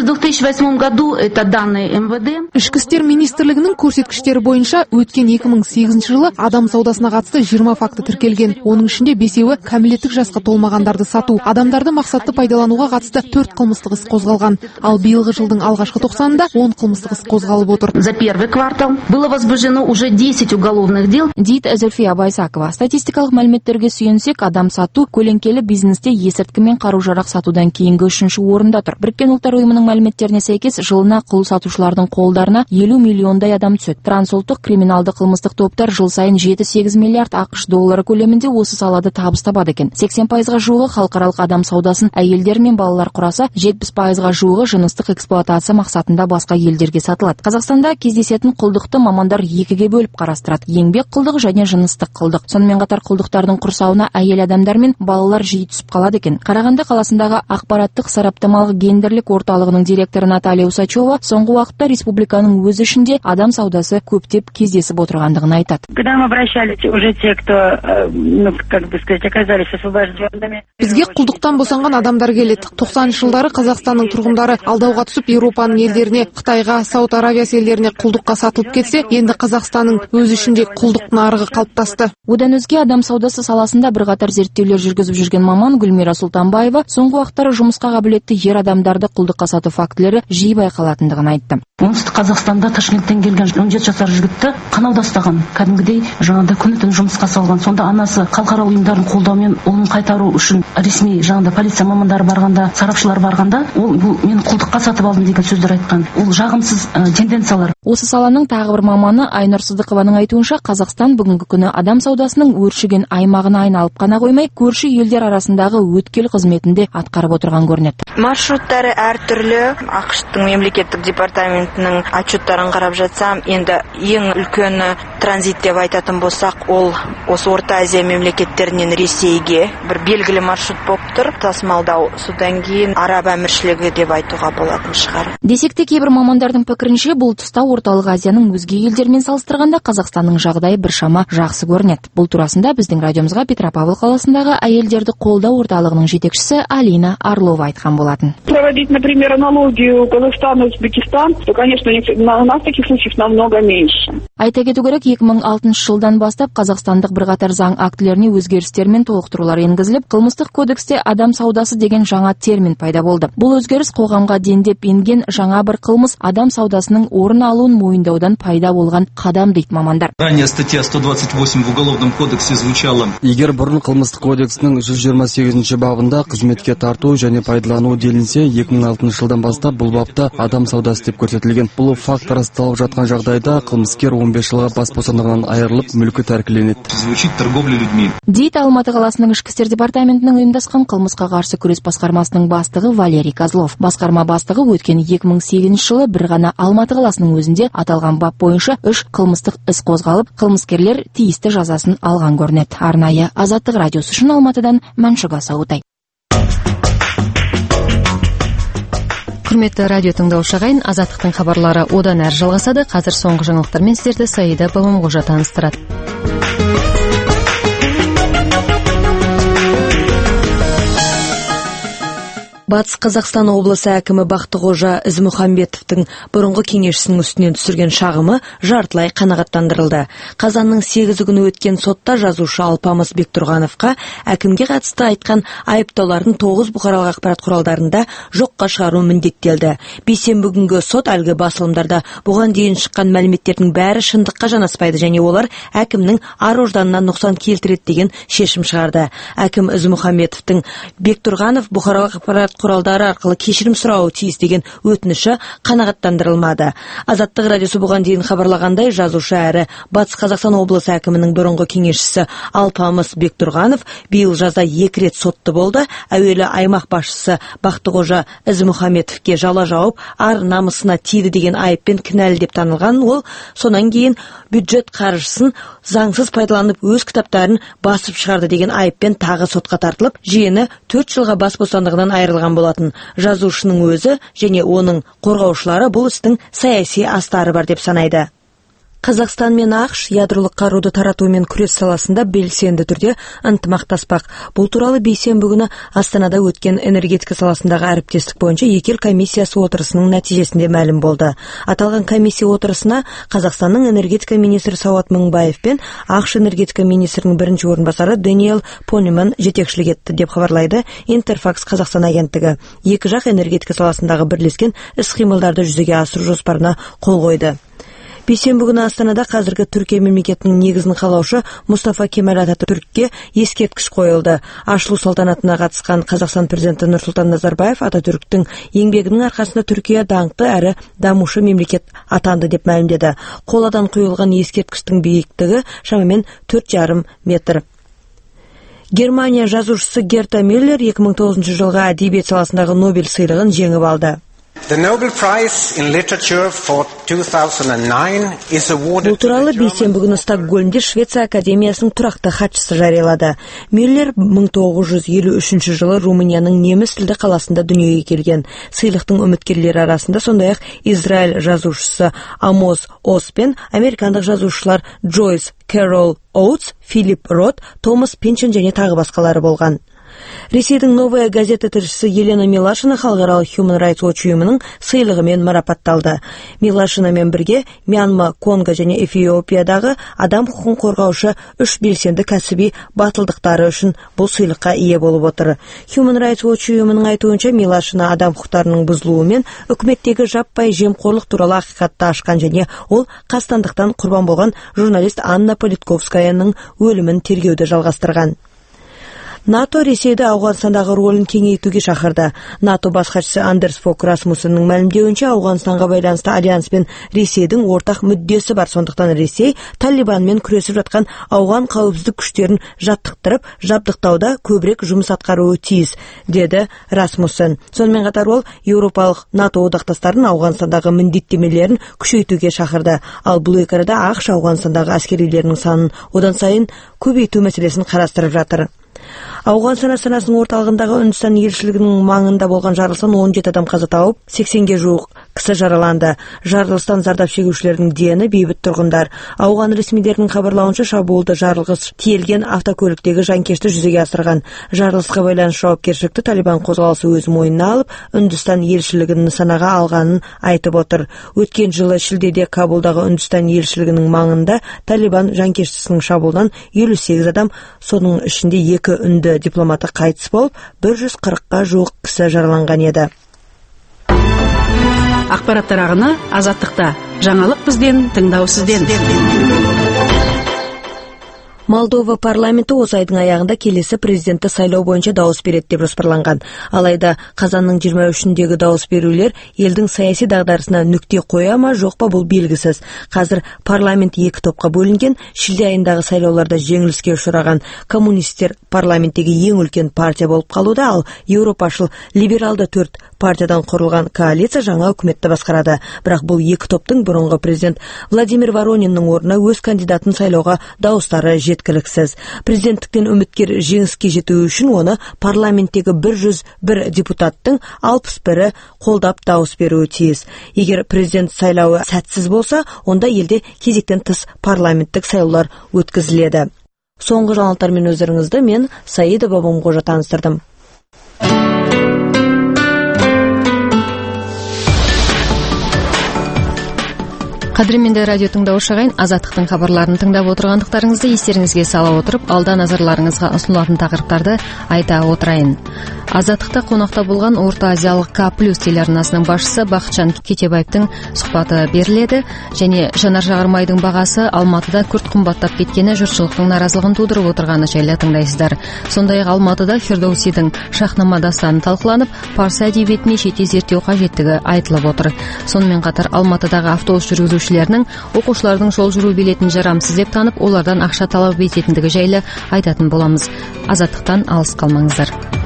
[SPEAKER 10] Ішкі істер министрлігінің көрсеткіштері бойынша өткен 2008 жылы адам саудасына қатысты 20 факті тіркелген. Оның ішінде 5-еуі кәмелеттік жасқа толмағандарды сату, адамдарды мақсатты пайдалануға қатысты 4 қылмыстық іс қозғалған. Ал биылғы жылдың алғашқы тоқсанында 10 қылмыстық іс қозғалып отыр.
[SPEAKER 15] За первый квартал было возбуждено уже 10 уголовных дел.
[SPEAKER 7] Дейді Зульфия Байсакова. Статистикалық мәліметтерге сүйенсек, адам сату көлеңкелі бизнесте есірткі мен қару-жарақ сатудан кейінгі 3-ші орында тұр. Біріккен ұлттар ұйымының мәліметтеріне сәйкес, жылына құл сатушылардың қолдарына 50 миллиондай адам түседі. Трансұлттық криминалды қылмыстық топтар жыл сайын 7-8 миллиард ақш доллары көлемінде осы салада табыс табады екен. 80%-ға жуығы халықаралық адам саудасын әйелдер мен балалар құраса, 70%-ға жуығы жыныстық эксплуатация мақсатында басқа елдерге сатылады. Қазақстанда кездесетін құлдықты мамандар екіге бөліп қарастырады: еңбек құлдығы және жыныстық құлдық. Сонымен қатар құлдықтардың құрсауына әйел адамдар мен балалар жиі түсіп қалады екен. Қарағанды қаласындағы ақпараттық сараптамалық гендерлік орталығының директоры Наталья Усачева соңғы уақытта республиканың өз ішінде адам саудасы көптеп кездесіп отырғандығын айтады.
[SPEAKER 16] Когда мы обращались, уже те, кто, оказались освобожденными.
[SPEAKER 10] Бізге құлдықтан босанған адамдар келеді. 90 жылдары Қазақстанның тұрғындары алдауға түсіп Еуропаның елдеріне, Қытайға, Сауд Аравиясы елдеріне құлдыққа сатылып кетсе, енді Қазақстанның өз ішінде құлдық нарығы қалыптасты.
[SPEAKER 7] Одан өзге адам саудасы саласында бірқатар зерттеулер жүргізіп жүрген маман Гүлмира Сұлтанбаева соңғы уақыттары жұмысқа қабілетті ер адамдарды құлдыққа сату фактілері жиі байқалатындығын айтты.
[SPEAKER 15] Оңтүстік Қазақстанда Ташкенттен келген 17 жасар жігітті қанауда ұстаған, кәдімгідей жаңағыдай күні-түні жұмысқа салған. Сонда анасы халықаралық ұйымдардың қолдауымен ұлын қайтару үшін ресми жаңағыдай полиция мамандары барғанда, сарапшылар барғанда, ол мен құлдыққа сатып алдым деген сөздер айтқан. Ол жағымсыз тенденциялар.
[SPEAKER 7] Осы саланың тағы бір маманы Айнұр Сыдықованың айтуынша, Қазақстан бүгінгі күні адам саудасының өршіген аймағына айналып қана қоймай, көрші елдер арасындағы өткел қызметінде атқарып отырған көрінеді.
[SPEAKER 17] Маршруттары әртүрлі. ақш-тың мемлекеттік департаментінің отчеттарын қарап жатсам, енді ең үлкені транзит деп айтатын болсақ, ол осы Орта Азия мемлекеттерінен Ресейге бір белгілі маршрут болып тұр. Тасымалдау, содан кейін Араб әміршілігі деп айтуға болатын шығар.
[SPEAKER 7] Десек те кейбір мамандардың пікірінше, бұл тұста Орталық Азияның өзге елдермен салыстырғанда Қазақстанның жағдайы біршама жақсы көрінеді. Бұл турасында біздің радиомызға Петропавл қаласындағы әйелдерді қолдау орталығының жетекшісі Алина Орлова айтқан болатын.
[SPEAKER 18] Проводить, например, аналогию Казахстан и Узбекистан, то, конечно, у нас таких случаев намного меньше.
[SPEAKER 7] Айта кету керек, 2006 жылдан бастап қазақстандық бірқатар заң актілеріне өзгерістер мен толықтырулар енгізіліп, қылмыстық кодексте адам саудасы деген жаңа термин пайда болды. Бұл өзгеріс қоғамға дендеп енген жаңа бір қылмыс, адам саудасының орын алуын мойындаудан пайда болған қадам дейді мамандар.
[SPEAKER 18] Ранее статья 128 в Уголовном кодексе звучала.
[SPEAKER 9] Егер бұрын қылмыстық кодексінің 128 бабында қызметке тарту және пайдалану делінсе, 2006 жылдан бастап бұл бапта адам саудасы деп көрсетілген. Бұл факт расталып жатқан жағдайда қылмыскер 15 жылға бас бостандығынан айырылып, мүлкі тәркіленеді.
[SPEAKER 18] Звучит торговля людьми.
[SPEAKER 7] Дейді Алматы қаласының ішкі істер департаментінің ұйымдасқан қылмысқа қарсы күрес басқармасының бастығы Валерий Козлов. Басқарма бастығы өткен 2008 жылы бір ғана Алматы қаласының өзінде аталған бап бойынша 3 қылмыстық іс қозғалып, қылмыскерлер тиісті жазасын алған көрінеді. Арнайы Азаттық радиосы үшін Алматыдан Мәншүк Асауытай.
[SPEAKER 3] Құрметті радио тыңдаушы ағайын, Азаттықтың хабарлары одан әрі жалғасады. Қазір соңғы жаңалықтармен сіздерді Саида Бабамқожа таныстырады.
[SPEAKER 1] Батыс Қазақстан облысы әкімі Бақтықожа Ізмұхамбетовтің бұрынғы кеңесшісінің үстінен түсірген шағымы жартылай қанағаттандырылды. Қазанның 8 күні өткен сотта жазушы Алпамыс Бектұрғановқа әкімге қатысты айтқан айыптаулардың 9 бұқаралық ақпарат құралдарында жоққа шығару міндеттелді. Бейсенбі күнгі сот әлгі басылымдарда бұған дейін шыққан мәліметтердің бәрі шындыққа жанаспайды және олар әкімнің ар-ожданына нұқсан келтіреді деген шешім шығарды. Әкім Ізмұхамбетовтің Бектұрғанов бұқаралық ақпарат құралдары арқылы кешірім сұрауы тиіс деген өтініші қанағаттандырылмады. Азаттық радиосы бұған дейін хабарлағандай, жазушы әрі Батыс Қазақстан облысы әкімінің бұрынғы кеңесшісі Алпамыс Бектұрғанов биыл жазда 2 рет сотты болды. Әуелі аймақ басшысы Бақтықожа Ізмұхамбетовке жала жауып, ар намысына тиді деген айыппен кінәлі деп танылған. Ол сонан кейін бюджет қаржысын заңсыз пайдаланып, өз кітаптарын басып шығарды деген айыппен тағы сотқа тартылып, жиені 4 жылға бас бостандығынан айырылған болатын. Жазушының өзі және оның қорғаушылары бұл істің саяси астары бар деп санайды. Қазақстан мен ақш ядролық қаруды таратумен күрес саласында белсенді түрде ынтымақтаспақ. Бұл туралы бейсенбі күні Астанада өткен энергетика саласындағы әріптестік бойынша екі ел комиссиясы отырысының нәтижесінде мәлім болды. Аталған комиссия отырысына Қазақстанның энергетика министрі Сауат Мыңбаев пен ақш энергетика министрінің бірінші орынбасары Дэниел Понеман жетекшілік етті деп хабарлайды Интерфакс Қазақстан агенттігі. Екі жақ энергетика саласындағы бірлескен іс-қимылдарды жүзеге асыру жоспарына қол қойды. Бейсенбі күні Астанада қазіргі Түркия мемлекетінің негізін қалаушы Мұстафа Кемал Ататүрікке ескерткіш қойылды. Ашылу салтанатына қатысқан Қазақстан президенті Нұрсұлтан Назарбаев Ататүріктің еңбегінің арқасында Түркия даңқты әрі дамушы мемлекет атанды деп мәлімдеді. Қоладан құйылған ескерткіштің биіктігі шамамен 4,5 метр. Германия жазушысы Герта Мюллер 2009 жылға әдебиет саласындағы Нобель сыйлығын жеңіп алды. Бұл туралы бейсенбі күні Стокгольмде Швеция академиясының тұрақты хатшысы жариялады. Мюллер 1953 жылы Румынияның неміс тілді қаласында дүниеге келген. Сыйлықтың үміткерлері арасында сондай-ақ Израиль жазушысы Амос Оз бен американдық жазушылар Джойс Кэрол Оутс, Филипп Рот, Томас Пинчен және тағы басқалары болған. Ресейдің Новая газета тілшісі Елена Милашина халықаралық Human Rights Watch ұйымының сыйлығымен марапатталды. Милашинамен бірге Мьянма, Конго және Эфиопиядағы адам құқығын қорғаушы 3 белсенді кәсіби батылдықтары үшін бұл сыйлыққа ие болып отыр. Human Rights Watch ұйымының айтуынша, Милашина адам құқықтарының бұзылуымен үкіметтегі жаппай жемқорлық туралы ақиқатты ашқан және ол қастандықтан құрбан болған журналист Анна Политковскаяның өлімін тергеуді жалғастырған. НАТО Ресейді Ауғанстандағы рөлін кеңейтуге шақырды. НАТО бас хатшысы Андерс Фок Расмуссеннің мәлімдеуінше, Ауғанстанға байланысты альянс пен Ресейдің ортақ мүддесі бар. Сондықтан Ресей Талибанмен күресіп жатқан ауған қауіпсіздік күштерін жаттықтырып, жабдықтауда көбірек жұмыс атқаруы тиіс, деді Расмуссен. Сонымен қатар ол еуропалық НАТО одақтастарын Ауғанстандағы міндеттемелерін күшейтуге шақырды. Ал бұл екі арада ақш Ауғанстандағы әскерилерінің санын одан сайын көбейту мәселесін қарастырып жатыр. Ауғанстан астанасының орталығындағы Үндістан елшілігінің маңында болған жарылыстан 17 адам қаза тауып, 80-ге жуық кісі жараланды. Жарылыстан зардап шегушілердің дені бейбіт тұрғындар. Ауған ресмилердің хабарлауынша шабуылды жарылғыш тиелген автокөліктегі жанкешті жүзеге асырған. Жарылысқа байланысты жауапкершілікті Талибан қозғалысы өз мойнына алып, Үндістан елшілігін нысанаға алғанын айтып отыр. Өткен жылы шілдеде Кабулдағы Үндістан елшілігінің маңында Талибан жанкештісінің шабуылынан 58 адам, соның ішінде 2 үнді дипломаты қайтыс болып, 140-қа жуық кісі жараланған еді.
[SPEAKER 2] Ақпараттар ағыны Азаттықта. Жаңалық бізден, тыңдау сізден.
[SPEAKER 1] Молдова парламенті осы айдың аяғында келесі президентті сайлау бойынша дауыс береді деп жоспарланған. Алайда қазанның 23-індегі дауыс берулер елдің саяси дағдарысына нүкте қоя ма жоқ па бұл белгісіз. Қазір парламент 2 топқа бөлінген. Шілде айындағы сайлауларда жеңіліске ұшыраған коммунистер парламенттегі ең үлкен партия болып қалуда, ал еуропашыл либералды 4 партиядан құрылған коалиция жаңа үкіметті басқарады. Бірақ бұл 2 топтың бұрынғы президент Владимир Ворониннің орнына өз кандидатын сайлауға дауыстары жеткіліксіз. Президенттіктен үміткер жеңіске жету үшін оны парламенттегі 101 депутаттың 61-і қолдап дауыс беруі тиіс. Егер президент сайлауы сәтсіз болса, онда елде кезектен тыс парламенттік сайлаулар өткізіледі. Соңғы жаңалықтармен өздеріңізді мен Саида Бабамқожа таныстырдым.
[SPEAKER 3] Қадірменді радио тыңдаушы ағайын, Азаттықтың хабарларын тыңдап отырғандықтарыңызды естеріңізге сала отырып, алда назарларыңызға ұсынылатын тақырыптарды айта отырайын. Азаттықта қонақта болған Орта Азиялық К+ телеарнасының басшысы Бақытжан Кетебаевтың сұхбаты беріледі, және жанар-жағармайдың бағасы Алматыда күрт қымбаттап кеткені жұртшылықтың наразылығын тудырып отырғаны жайлы тыңдайсыздар. Сондай-ақ Алматыда Фирдоусидің Шахнама дастаны талқыланып, парсы әдебиетіне жете зерттеу қажеттігі айтылып отыр. Сонымен қатар Алматыдағы автобус жүргізушілерінің оқушылардың жол жүру билетін жарамсыз деп танып, олардан ақша талап ететіндігі жайлы айтатын боламыз. Азаттықтан алыс қалмаңыздар.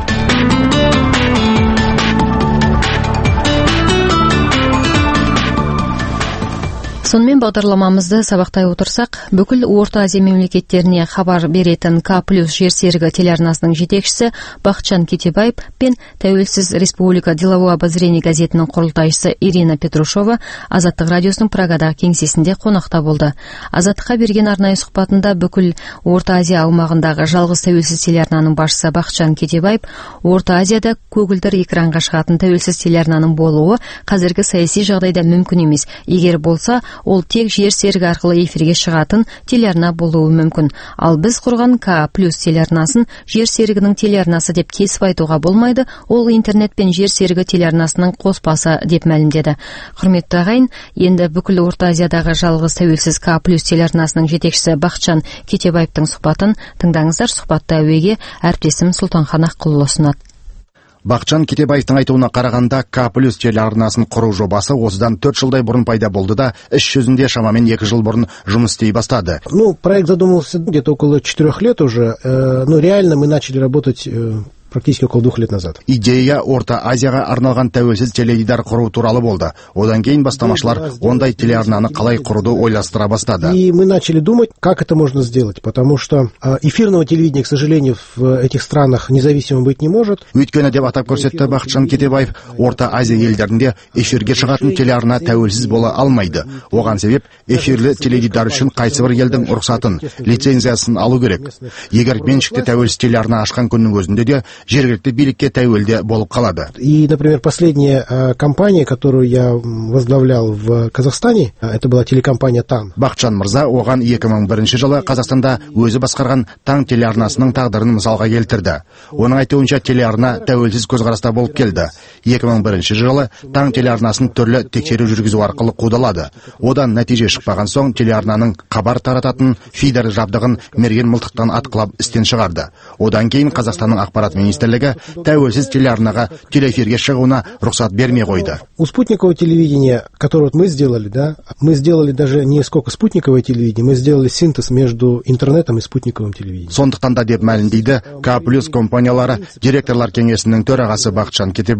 [SPEAKER 3] Сонымен бағдарламамызды сабақтай отырсақ, бүкіл Орта Азия мемлекеттеріне хабар беретін К+ жер серігі телеарнасының жетекшісі Бақытжан Кетебаев пен Тәуелсіз Республика деловое обозрение газетінің құрылтайшысы Ирина Петрушова Азаттық радиосының Прагадағы кеңсесінде қонақта болды. Азаттыққа берген арнайы сұхбатында бүкіл Орта Азия аумағындағы жалғыз тәуелсіз телеарнаның басшысы Бақытжан Кетебаев Орта Азияда көгілдір экранға шығатын тәуелсіз телеарнаның болуы қазіргі саяси жағдайда мүмкін емес. Егер болса, ол тек жер серігі арқылы эфирге шығатын телеарна болуы мүмкін. Ал біз құрған К+ телеарнасын жер серігінің телеарнасы деп кесіп айтуға болмайды, ол интернет пен жер серігі телеарнасының қоспасы деп мәлімдеді. Құрметті ағайын, енді бүкіл Орта Азиядағы жалғыз тәуелсіз К+ телеарнасының жетекшісі Бақытжан Кетебаевтың сұхбатын тыңдаңыздар. Сұхбатты әуеге әріптесім Сұлтанхан Аққұлы ұсынады.
[SPEAKER 13] Бақытжан Кетебаевтың айтуына қарағанда, К+ телеарнасын құру жобасы осыдан 4 жылдай бұрын пайда болды да, іс жүзінде шамамен 2 жыл бұрын жұмыс істей бастады.
[SPEAKER 19] Проект задумывался где-то около 4 лет уже, но реально мы начали работать практически около 2 лет назад.
[SPEAKER 13] Идея Орта Азияға арналған тәуелсіз теледидар құру туралы болды. Одан кейін бастамашылар ондай телеарнаны қалай құруды ойластыра бастады.
[SPEAKER 19] И мы начали думать, как это можно сделать, потому что эфирного телевидения, к сожалению, в этих странах независимо быть не может.
[SPEAKER 13] Өйткені деп атап көрсетті Бақытжан Кетебаев, Орта Азия елдерінде эфирге шығатын телеарна тәуелсіз бола алмайды. Оған себеп эфирлі теледидар үшін қайсы бір елдің рұқсатын, лицензиясын алу керек. Егер меншікті тәуелсіз телеарна ашқан күннің өзінде де жергілікті билікке тәуелді болып қалады.
[SPEAKER 19] И, например, последняя компания, которую я возглавлял в Казахстане, это была телекомпания «Таң».
[SPEAKER 13] Бақытжан мырза оған 2001 жылы Қазақстанда өзі басқарған «Таң» телеарнасының тағдырын мысалға келтірді. Оның айтуынша телеарна тәуелсіз көзқараста болып келді. 2001 жылы «Таң» телеарнасын түрлі тексеру жүргізу арқылы қудалады. Одан нәтиже шықпаған соң телеарнаның хабар тарататын фидер жабдығын мерген мылтықтан атқылап істен шығарды. Одан кейін Қазақстанның ақпарат министрлігі тәуелсіз телеарнаға телеэфирге шығуына рұқсат бермей қойды.
[SPEAKER 19] У спутникового телевидения, которое мы сделали, мы сделали даже не сколько спутниковое телевидение, мы сделали синтез между интернетом и спутниковым телевидением.
[SPEAKER 13] Сондықтан да деп мәлімдейді К+ компаниялары директорлар кеңесінің төрағасы Бақытжан Кетебаев.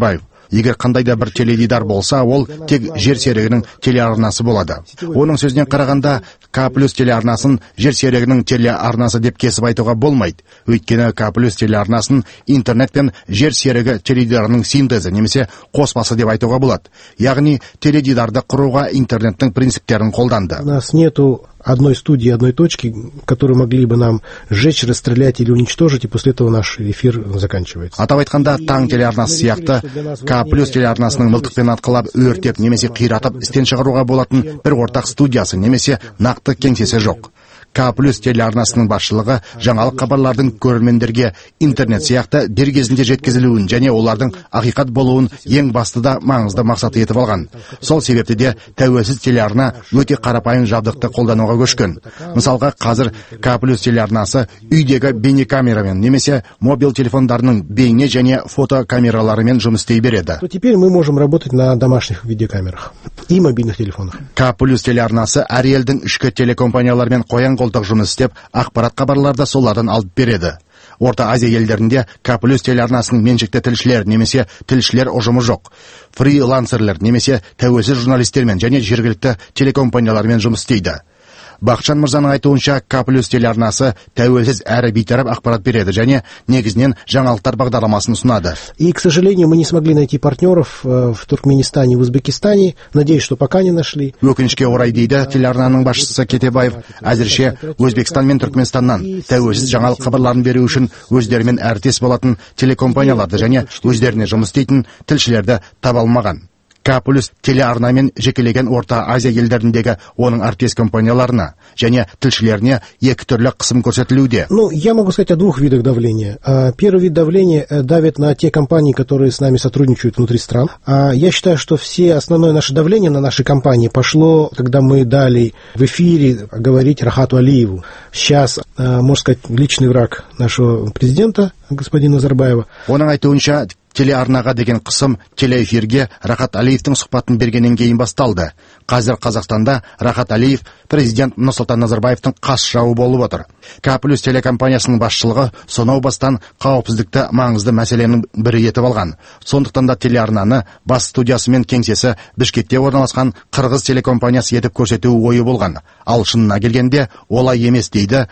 [SPEAKER 13] Егер қандай да бір теледидар болса, ол тек жер серігінің телеарнасы болады. Оның сөзінен қарағанда, К+ телеарнасын жер серігінің телеарнасы деп кесіп айтуға болмайды. Өйткені К+ телеарнасын интернет пен жер серігі теледидарының синтезі немесе қоспасы деп айтуға болады. Яғни теледидарды құруға интернеттің принциптерін қолданды.
[SPEAKER 19] У нас нету одной студии, одной точки, которые могли бы нам сжечь, расстрелять или уничтожить, и после этого наш эфир заканчивается.
[SPEAKER 13] Атап айтқанда, таң телеарнасы сияқты К+ телеарнасының мылтықпен атқылап, өртеп немесе қиратып істен шығаруға болатын бір ортақ студиясы немесе нақты кеңсесі жоқ. К+ телеарнасының басшылығы жаңалық хабарлардың көрермендерге интернет сияқты дер кезінде жеткізілуін және олардың ақиқат болуын ең басты да маңызды мақсат етіп алған. Сол себепті де тәуелсіз телеарна өте қарапайым жабдықты қолдануға көшкен. Мысалға, қазір К+ телеарнасы үйдегі бейнекамерамен немесе мобил телефондарының бейне және фото камераларымен жұмыс істей береді.
[SPEAKER 19] Теперь мы можем работать на домашних видеокамерах и мобильных телефонах.
[SPEAKER 13] К+ телеарнасы әр елдің ішкі телекомпаниялармен қоян қолтық жұмыс істеп, ақпарат хабарларды солардан алып береді. Орта Азия елдерінде К+ телеарнасының меншікті тілшілер немесе тілшілер ұжымы жоқ. Фрилансерлер немесе тәуелсіз журналистермен және жергілікті телекомпаниялармен жұмыс істейді. Бақытжан мырзаның айтуынша, К+ телеарнасы тәуелсіз әрі бейтарап ақпарат береді және негізінен жаңалықтар бағдарламасын ұсынады.
[SPEAKER 19] И, к сожалению, мы не смогли найти партнеров в Туркменистане и в Узбекистане. Надеюсь, что пока не нашли.
[SPEAKER 13] Өкінішке орай дейді телеарнаның басшысы Кетебаев, әзірше Өзбекстан мен Түркменстаннан тәуелсіз жаңалық хабарларын беру үшін өздерімен әріптес болатын телекомпанияларды және өздеріне жұмыс істейтін тілшілерді таба алмаған. К+ телеарнамен жекелеген Орта Азия елдеріндегі оның әріптес компанияларына және тілшілеріне екі түрлі қысым көрсетілуде.
[SPEAKER 19] Я могу сказать о двух видах давления. Первый вид давления давит на те компании, которые с нами сотрудничают внутри стран. Я считаю, что основное наше давление на наши компании пошло, когда мы дали в эфире говорить Рахату Алиеву. Сейчас, можно сказать, личный враг нашего президента, господина Назарбаева.
[SPEAKER 13] Оның айтуынша, телеарнаға деген қысым телеэфирге Рахат Алиевтің сұхбатын бергеннен кейін басталды. Қазір Қазақстанда Рахат Алиев президент Нұрсұлтан Назарбаевтың қас жауы болып отыр. К+ телекомпаниясының басшылығы сонау бастан қауіпсіздікті маңызды мәселенің бірі етіп алған. Сондықтан да телеарнаны бас студиясы мен кеңсесі Бішкекте орналасқан қырғыз телекомпаниясы етіп көрсету ойы болған. Ал шынына келгенде олай емес дейді.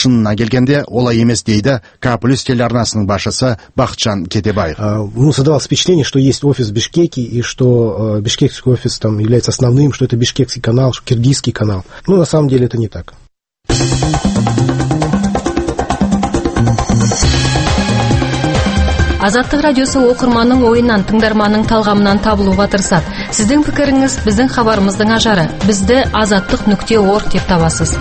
[SPEAKER 13] К+ телеарнасының басшысы Бақытжан Кетебаев.
[SPEAKER 19] Создавалось впечатление, что есть офис в Бишкеке, и что бишкекский офис там является основным, что это бишкекский канал, что киргизский канал. На самом деле это не так.
[SPEAKER 3] Азаттық радиосы оқырманның ойынан, тыңдарманның талғамынан табылуға тырысады. Сіздің пікіріңіз біздің хабарымыздың ажары. Бізді azatliq.org деп табасыз.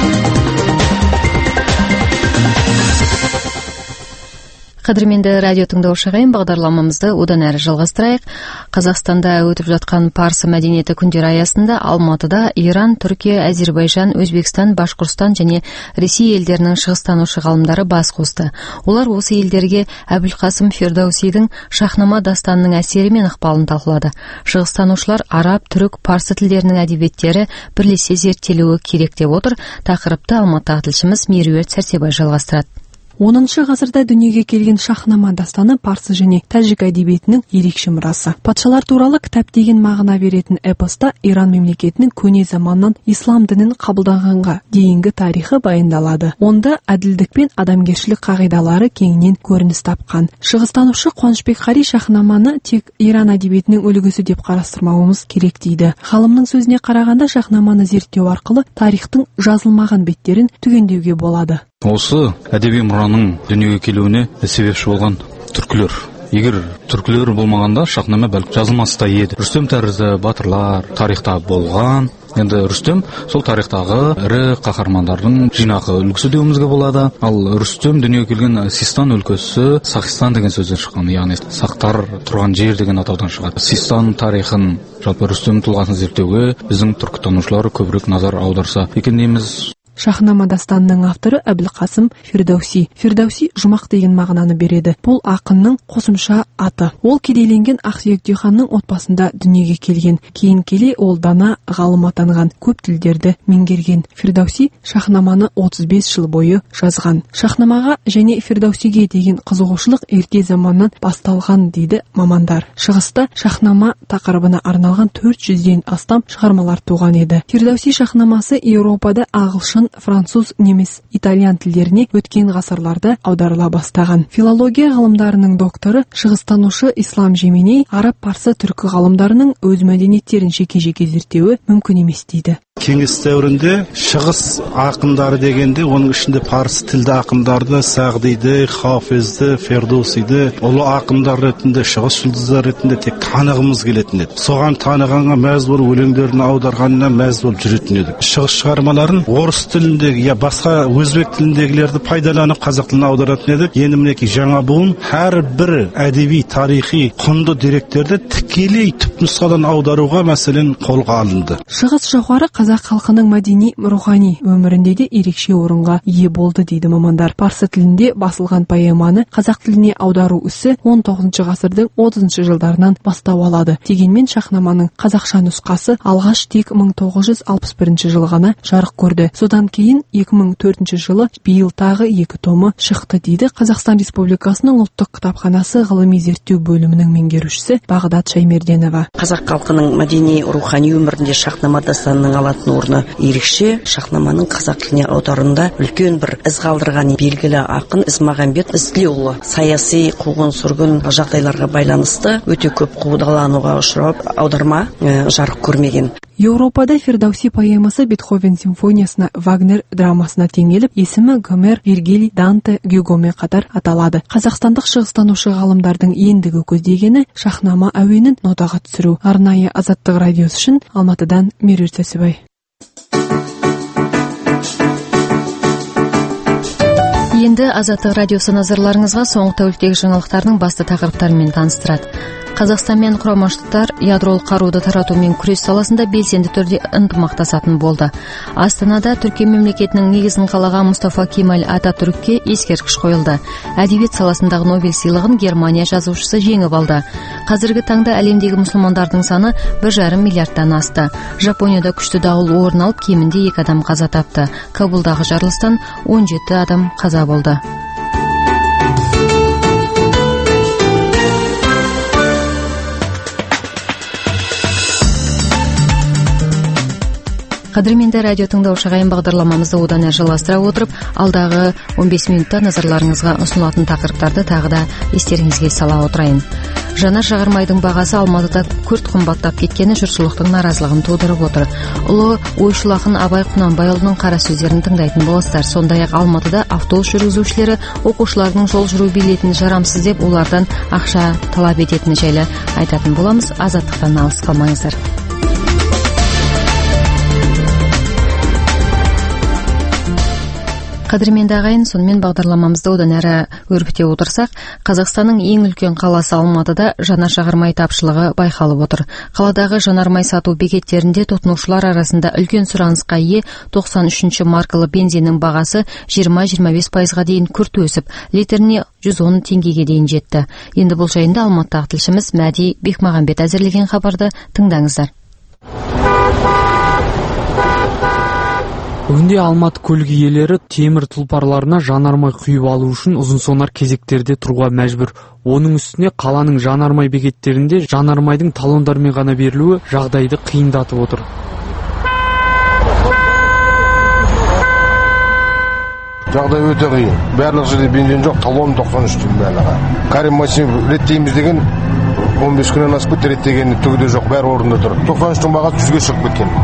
[SPEAKER 3] Қадірменді радио тыңдаушы ағайын, бағдарламамызды одан әрі жалғастырайық. Қазақстанда өтіп жатқан парсы мәдениеті күндері аясында Алматыда Иран, Түркия, Әзербайжан, Өзбекстан, Башқұртстан және Ресей елдерінің шығыстанушы ғалымдары бас қосты. Олар осы елдерге Әбілқасым Фердаусидің Шахнама дастанының әсері мен ықпалын талқылады. Шығыстанушылар араб, түрік, парсы тілдерінің әдебиеттері бірлесе зерттелуі керек деп отыр. Тақырыпты Алматыдағы тілшіміз Меруерт Сәрсебай жалғастырады.
[SPEAKER 10] 10 ғасырда дүниеге келген Шахнама дастаны парсы және тәжік әдебиетінің ерекше мұрасы. Патшалар туралы кітап деген мағына беретін эпоста Иран мемлекетінің көне заманнан ислам дінін қабылданғанға дейінгі тарихы баяндалады. Онда әділдік пен адамгершілік қағидалары кеңінен көрініс тапқан. Шығыстанушы Қуанышбек Қари Шахнаманы тек Иран әдебиетінің үлгісі деп қарастырмауымыз керек дейді. Ғалымның сөзіне қарағанда Шахнаманы зерттеу арқылы тарихтың жазылмаған беттерін түгендеуге болады.
[SPEAKER 20] Осы әдеби мұраның дүниеге келуіне себепші болған түркілер. Егер түркілер болмағанда Шахнама бәлкім жазылмас та еді. Рүстем тәрізді батырлар тарихта болған. Енді Рүстем сол тарихтағы ірі қаһармандардың жинақы үлгісі деуімізге болады. Ал Рүстем дүниеге келген Систан өлкесі Сахистан деген сөзден шыққан, яғни сақтар тұрған жер деген атаудан шығады. Систан тарихын, жалпы Рүстем тұлғасын зерттеуге біздің түркітанушылар көбірек назар аударса екен дейміз.
[SPEAKER 10] Шахнама дастанының авторы Әбілқасым Фирдауси. Фирдауси жұмақ деген мағынаны береді. Бұл ақынның қосымша аты. Ол кедейленген Ақсүйек Диханның отбасында дүниеге келген. Кейін келе ол дана ғалым атанған, көп тілдерді меңгерген. Фирдауси Шахнаманы 35 жыл бойы жазған. Шахнамаға және Фирдаусиге деген қызығушылық ерте заманнан басталған дейді мамандар. Шығыста Шахнама тақырыбына арналған 400-ден астам шығармалар туған еді. Фирдауси Шахнамасы Еуропада ағылшын, француз, неміс, итальян тілдеріне өткен ғасырларда аударыла бастаған. Филология ғылымдарының докторы, шығыстанушы Ислам Жеменей араб, парсы, түркі ғалымдарының өз мәдениеттерін жеке-жеке зерттеуі мүмкін емес дейді.
[SPEAKER 21] Кеңес дәуірінде шығыс ақындары дегенде оның ішінде парсы тілді ақындарды, Сағдиді, Хафизді, Фердусиді, ұлы ақындар ретінде, шығыс жұлдыздар ретінде тек танығымыз келетін еді. Соған танығанға мәз болып өлеңдерін аударғанына мәз болып жүретін едік. Шығыс шығармаларын орыс тіліндегі я басқа өзбек тіліндегілерді пайдаланып қазақ тіліне аударатын едік. Енді мінекей жаңа буын әрбір әдеби, тарихи, құнды деректерді тікелей түпнұсқадан аударуға мәселен қолға алынды.
[SPEAKER 10] Шығыс жауһары қазақ халқының мәдени, рухани өмірінде де ерекше орынға ие болды дейді мамандар. Парсы тілінде басылған поэманы қазақ тіліне аудару ісі 19 ғасырдың 30 жылдарынан бастау алады. Дегенмен Шахнаманың қазақша нұсқасы алғаш тек 1961 жылы ғана жарық көрді. Содан кейін 2004 жылы биыл тағы 2 томы шықты дейді Қазақстан Республикасының ұлттық кітапханасы ғылыми зерттеу бөлімінің меңгерушісі Бағдат Шаймерденова.
[SPEAKER 22] Қазақ халқының мәдени, рухани өмірінде Шахнама дастанының алатын орны ерекше. Шахнаманың қазақ тіліне аударында үлкен бір із қалдырған белгілі ақын Ізмағамбет Ізтілеуұлы саяси қуғын-сүргін жағдайларға байланысты өте көп қудалануға ұшырап аударма жарық көрмеген.
[SPEAKER 10] Еуропада Фирдауси поэмасы Бетховен симфониясына, Вагнер драмасына теңеліп, есімі Гомер, Вергилий, Данте, Гюгомен қатар аталады. Қазақстандық шығыстанушы ғалымдардың ендігі көздегені Шахнама әуенін нодаға түсіру. Арнайы Азаттық радиосы үшін Алматыдан Меруерт Сәсібай.
[SPEAKER 3] Енді Азаттық радиосы назарларыңызға соңғы тәуліктегі жаңалықтардың басты тақырыптарымен таныстырады. Қазақстан мен Құрама Штаттар ядролық қаруды таратумен күрес саласында белсенді түрде ынтымақтасатын болды. Астанада Түркия мемлекетінің негізін қалаған Мұстафа Кемал Ататүрікке ескерткіш қойылды. Әдебиет саласындағы Нобель сыйлығын Германия жазушысы жеңіп алды. Қазіргі таңда әлемдегі мұсылмандардың саны 1,5 миллиардтан асты. Жапонияда күшті дауыл орын алып, кемінде 2 адам қаза тапты. Кабулдағы жарылыстан 17 адам қаза болды. Қадірменді радио тыңдаушы ағайын, бағдарламамызды одан әрі жалғастыра отырып, алдағы 15 минутта назарларыңызға ұсынылатын тақырыптарды тағы да естеріңізге сала отырайын. Жанар жағармайдың бағасы Алматыда күрт қымбаттап кеткені жұртшылықтың наразылығын тудырып отыр. Ұлы ойшыл ақын Абай Құнанбайұлының қара сөздерін тыңдайтын боласыздар. Сондай-ақ Алматыда автобус жүргізушілері оқушылардың жол жүру билетін жарамсыз деп олардан ақша талап ететіні жайлы айтатын боламыз. Азаттықтан алыс қалмаңыздар. Қадірменді ағайын, сонымен бағдарламамызды одан әрі өрбіте отырсақ, Қазақстанның ең үлкен қаласы Алматыда жанар жағармай тапшылығы байқалып отыр. Қаладағы жанармай сату бекеттерінде тұтынушылар арасында үлкен сұранысқа ие 93 маркалы бензиннің бағасы 20-25%-ға дейін күрт өсіп, литріне 110 теңгеге дейін жетті. Енді бұл жайында Алматыдағы тілшіміз Мәди Бекмағамбет әзірлеген хабарды тыңдаңыздар.
[SPEAKER 23] Бүгінде Алматы көлік иелері темір тұлпарларына жанармай құйып алу үшін ұзын сонар кезектерде тұруға мәжбүр. Оның үстіне қаланың жанармай бекеттерінде жанармайдың талондармен ғана берілуі жағдайды қиындатып отыр.
[SPEAKER 24] Жағдай өте қиын. Барлық жерде бензин жоқ, талон 93 теңге барлығы. Карим машина реттейміз деген 15 күннен асып кетті, реттегені түгі де жоқ, бәрі орында тұр. 93 бағасы 100-ге шығып кеткен.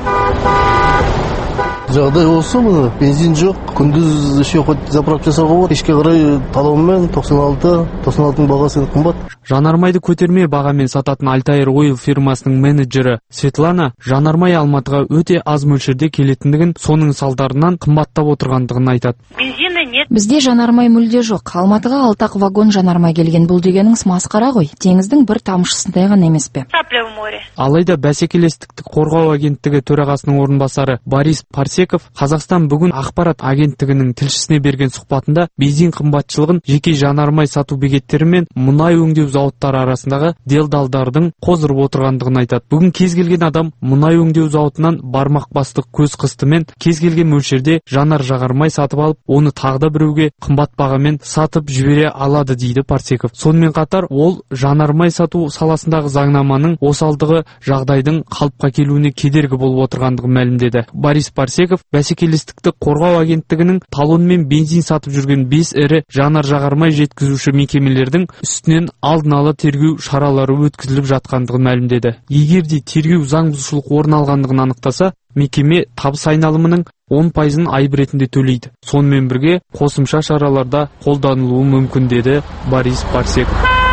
[SPEAKER 25] Жағдай осы, бензин жоқ, күндіз еще хоть заправка жасауға болады, кешке қарай талонмен 96-ның бағасы қымбат.
[SPEAKER 23] Жанармайды көтерме бағамен сататын Альтаир Ойл фирмасының менеджері Светлана жанармай Алматыға өте аз мөлшерде келетіндігін, соның салдарынан қымбаттап отырғандығын айтады.
[SPEAKER 11] Бензина
[SPEAKER 16] нет.
[SPEAKER 7] Бізде жанармай мүлде жоқ. Алматыға 6 вагон жанармай келген. Бұл дегеніңіз масқара ғой. Теңіздің бір тамшысындай ғана емес пе?
[SPEAKER 16] Капля в море.
[SPEAKER 23] Алайда бәсекелестікті қорғау агенттігі төрағасының орынбасары Борис Парсеков Қазақстан бүгін ақпарат агенттігінің тілшісіне берген сұхбатында бензин қымбатшылығын жеке жанармай сату бекеттері мен мұнай өңдеу зауыттары арасындағы делдалдардың қоздырып отырғандығын айтады. Бүгін кез келген адам мұнай өңдеу зауытынан бармақ бастық көз қыстымен кез келген мөлшерде жанар жағармай сатып алып, оны тағы да біреуге қымбат бағамен сатып жібере алады дейді Парсеков. Сонымен қатар ол жанармай сату саласындағы заңнаманың осалдығы жағдайдың қалыпқа келуіне кедергі болып отырғандығын мәлімдеді. Борис Парсеков бәсекелестікті қорғау агенттігінің талонмен бензин сатып жүрген 5 ірі жанар жағармай жеткізуші мекемелердің үстінен алдын ала тергеу шаралары өткізіліп жатқандығын мәлімдеді. Егер де тергеу заң бұзушылық орын алғандығын анықтаса, мекеме табыс айналымының 10%-ын айып ретінде төлейді. Сонымен бірге қосымша шараларда қолданылуы мүмкін деді Борис Парсеков.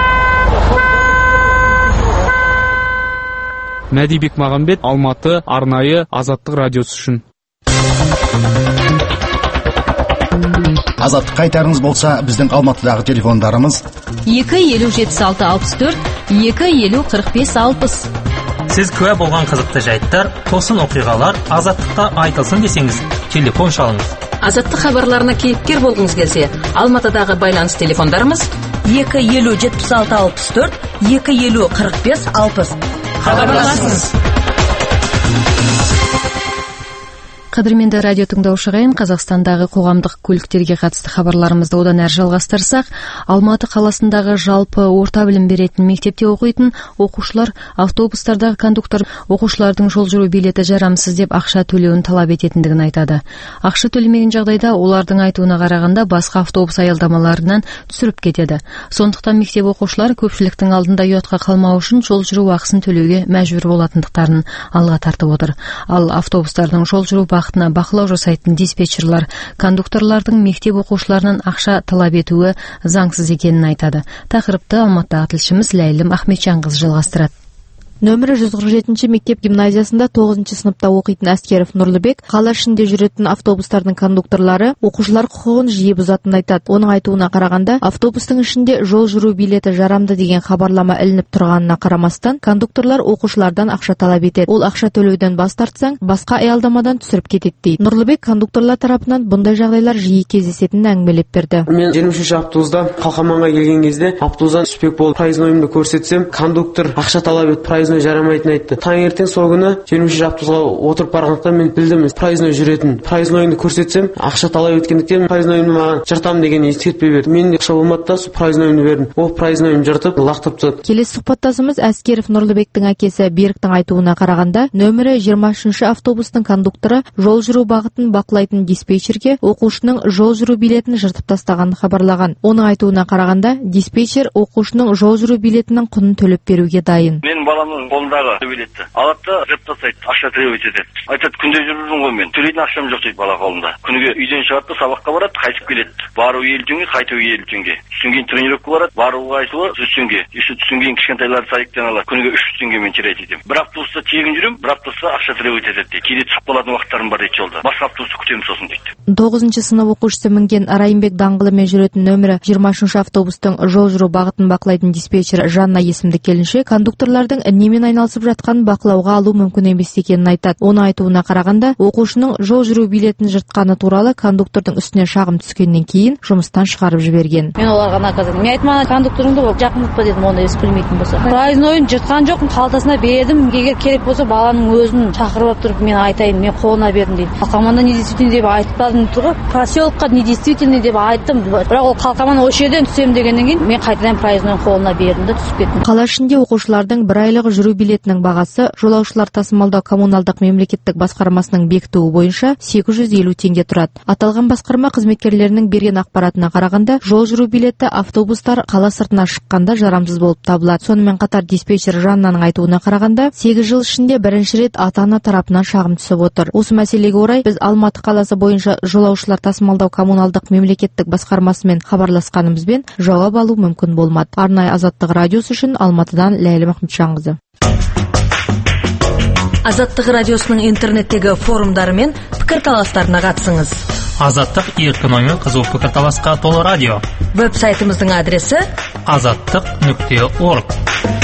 [SPEAKER 23] Мәди Бекмағамбет, Алматы, арнайы Азаттық радиосы үшін.
[SPEAKER 13] Азаттық қайтарыңыз болса, біздің Алматыдағы телефондарымыз
[SPEAKER 3] 2-50-76-64, 2-50-45-60.
[SPEAKER 4] Сіз куә болған қызықты жайттар, тосын оқиғалар Азаттықта айтылсын десеңіз, телефон шалыңыз.
[SPEAKER 2] Азаттық хабарларына кейіпкер болғыңыз келсе, Алматыдағы байланыс телефондарымыз
[SPEAKER 1] 2-50-76-64, 2-50-45-60.
[SPEAKER 2] Хабарласыңыз.
[SPEAKER 3] Қадірменді радио тыңдаушы ағайын, Қазақстандағы қоғамдық көліктерге қатысты хабарларымызды одан әрі жалғастырсақ, Алматы қаласындағы жалпы орта білім беретін мектепте оқитын оқушылар автобустардағы кондуктор оқушылардың жол жүру билеті жарамсыз деп ақша төлеуін талап ететіндігін айтады. Ақша төлемеген жағдайда олардың айтуына қарағанда басқа автобус аялдамаларынан түсіріп кетеді. Сондықтан мектеп оқушылары көпшіліктің алдында ұятқа қалмау үшін жол жүру ақысын төлеуге мәжбүр болатындықтарын алға тартып отыр. Ал автобустардың жол жүру бағытына бақылау жасайтын диспетчерлар кондукторлардың мектеп оқушыларынан ақша талап етуі заңсыз екенін айтады. Тақырыпты Алматыдағы тілшіміз Ләйлім Ахметжанқызы жалғастырады.
[SPEAKER 5] Нөмірі 147 мектеп гимназиясында 9 сыныпта оқитын Әскеров Нұрлыбек қала ішінде жүретін автобустардың кондукторлары оқушылар құқығын жиі бұзатынын айтады. Оның айтуына қарағанда, автобустың ішінде жол жүру билеті жарамды деген хабарлама ілініп тұрғанына қарамастан, кондукторлар оқушылардан ақша талап етеді. Ол ақша төлеуден бас тартсаң, басқа аялдамадан түсіріп кетеді дейді. Нұрлыбек кондукторлар тарапынан бұндай жағдайлар жиі кездесетінін әңгімелеп берді.
[SPEAKER 6] Мен 23 автобуста Қалқаманға келген кезде автобустан түспек болып проезднойымды көрсетсем, кондуктор ақша талап етіп проездной жарамайтын айтты. Таңертең сол күні 23 автобусқа отырып барғандықтан мен білдім проездной жүретін. Проезднойымды көрсетсем, ақша талап еткендіктен проезднойымды маған жыртам деген ескертпе берді. Мен ақша болмады да сол проезднойымды бердім. Ол проезднойымды жыртып, лақтырып тастады.
[SPEAKER 5] Келесі сұхбаттасымыз Әскеров Нұрлыбектің әкесі Беріктің айтуына қарағанда, нөмірі 23 автобустың кондукторы жол жүру бағытын бақылайтын диспетчерге оқушының жол жүру билетін жыртып тастағанын хабарлаған. Оның айтуына қарағанда, диспетчер оқушының жол жүру билетінің құнын төлеп беруге дайын.
[SPEAKER 8] Мен баламның қолындағы билетті алады да жыртып тастайды, ақша төлеп өтеді. Айтады, күнде жүрмін ғой мен, төлейтін ақшам жоқ дейді бала қолында. Күніге үйден шығады да сабаққа барады, қайтып келеді. Бару 50 теңге, қайту 50 теңге. Түстен кейін тренировка барады, баруға айтуы 100 теңге. Түстен кейін кішкентайларды садиктен алады. Күніге 300 теңгемен терет етемін. Bir автобуста тегін жүремін, бір автобуста ақша төлеп өтеді дейді. Кейде түсіп қалатын уақыттарым бар дейді жолда. Басқа автобусты күтемін сосын дейді.
[SPEAKER 5] 9 сынып оқушысы мінген Райымбек даңғылымен жүретін нөмірі 23 автобустың жол жүру бағытын бақылайтын диспетчер Жанна есімді келіншек кондукторлардың немен айналысып жатқанын бақылауға алу мүмкін емес екенін айтады. Оның айтуына қарағанда, оқушының жол жүру билетін жыртқаны туралы кондуктордың үстіне шағым түскеннен кейін жұмыстан шығарып жіберген.
[SPEAKER 12] Мен оларға наказан. Мен айтмаған кондукторыңды жақындатпа дедім, оны ес білмейтін болса. Проезднойын жыртқан жоқпын, қалтасына бердім. Егер керек болса баланың өзін шақырып тұрып мен айтайын, мен қолына бердім дейді. Қалқаманда недействительный деп айтпадым тұр. Проселкқа недействительный деп айттым. Бірақ ол қалқаман осы жерден түсем дегеннен кейін мен қайтадан проезднойын қолына бердім де түсіп кеттім.
[SPEAKER 5] Қала ішінде оқушылардың бір айлық жүру билетінің бағасы жолаушылар тасымалдау коммуналдық мемлекеттік басқармасының бекітуі бойынша 850 теңге тұрады. Аталған басқарма қызметкерлерінің берген ақпаратына қарағанда, жол жүру билеті автобустар қала сыртына шыққанда жарамсыз болып табылады. Сонымен қатар диспетчер Жаннаның айтуына қарағанда, 8 жыл ішінде бірінші рет ата-ана тарапынан шағым түсіп отыр. Осы мәселеге орай біз Алматы қаласы бойынша жолаушылар тасымалдау коммуналдық мемлекеттік басқармасымен хабарласқанымызбен жауап алу мүмкін болмады. Арнайы Азаттық радиосы үшін Алматыдан Ләйлім Ахметжанқызы.
[SPEAKER 1] Азаттық радиосының интернеттегі форумдары мен пікірталастарына қатысыңыз.
[SPEAKER 4] Азаттық еркін ой мен қызу пікірталасқа толы радио.
[SPEAKER 1] Веб-сайтымыздың адресі
[SPEAKER 4] azаттық.org.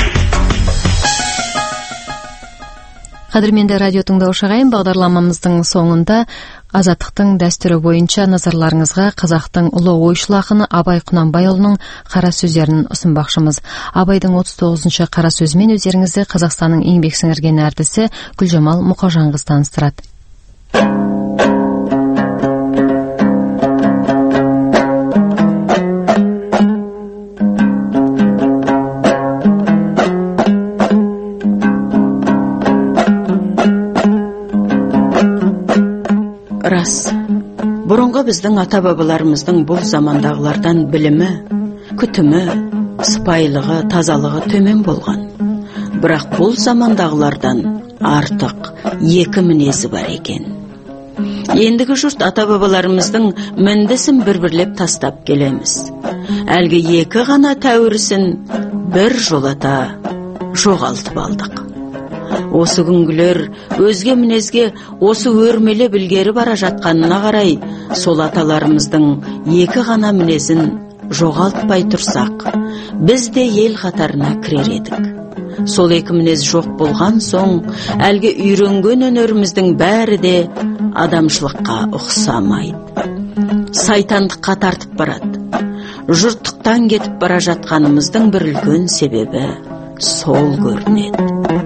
[SPEAKER 3] Қадірменді радио тыңдаушы ағайын, бағдарламамыздың соңында Азаттықтың дәстүрі бойынша назарларыңызға қазақтың ұлы ойшыл ақыны Абай Құнанбайұлының қара сөздерін ұсынбақшымыз. Абайдың 39-шы қара сөзімен өздеріңізді Қазақстанның еңбек сіңірген әртісі Гүлжамал Мұқажанқызы таныстырады.
[SPEAKER 9] Бұрынғы біздің ата-бабаларымыздың бұл замандағылардан білімі, күтімі, сыпайылығы, тазалығы төмен болған. Бірақ бұл замандағылардан артық екі мінезі бар екен. Ендігі жұрт ата-бабаларымыздың міндісін бір-бірлеп тастап келеміз. Әлгі екі ғана тәуірісін бір жолата жоғалтып алдық. Осы күнгілер өзге мінезге осы өрмеле білгері бара жатқанына қарай, сол аталарымыздың екі ғана мінезін жоғалтпай тұрсақ, біз де ел қатарына кірер едік. Сол екі мінез жоқ болған соң, әлгі үйренген өнеріміздің бәрі де адамшылыққа ұқсамайды. Сайтандыққа тартып барады. Жұрттықтан кетіп бара жатқанымыздың бір үлкен себебі сол көрінеді.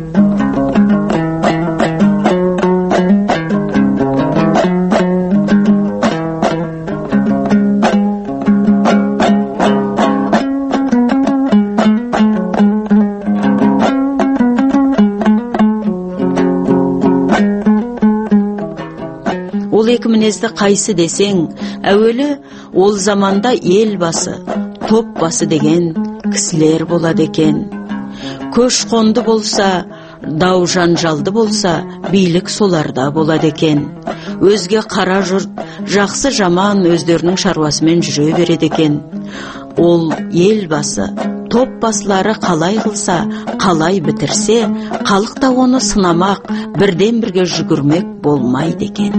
[SPEAKER 9] Екі мінезді қайсы десең, әуелі ол заманда ел басы, топ басы деген кісілер болады екен. Көш қонды болса, дау жанжалды болса, билік соларда болады екен. Өзге қара жұрт жақсы жаман өздерінің шаруасымен жүре береді екен. Ол ел басы, топ басылары қалай қылса, қалай бітірсе, халық та оны сынамақ, бірден бірге жүгірмек болмайды екен.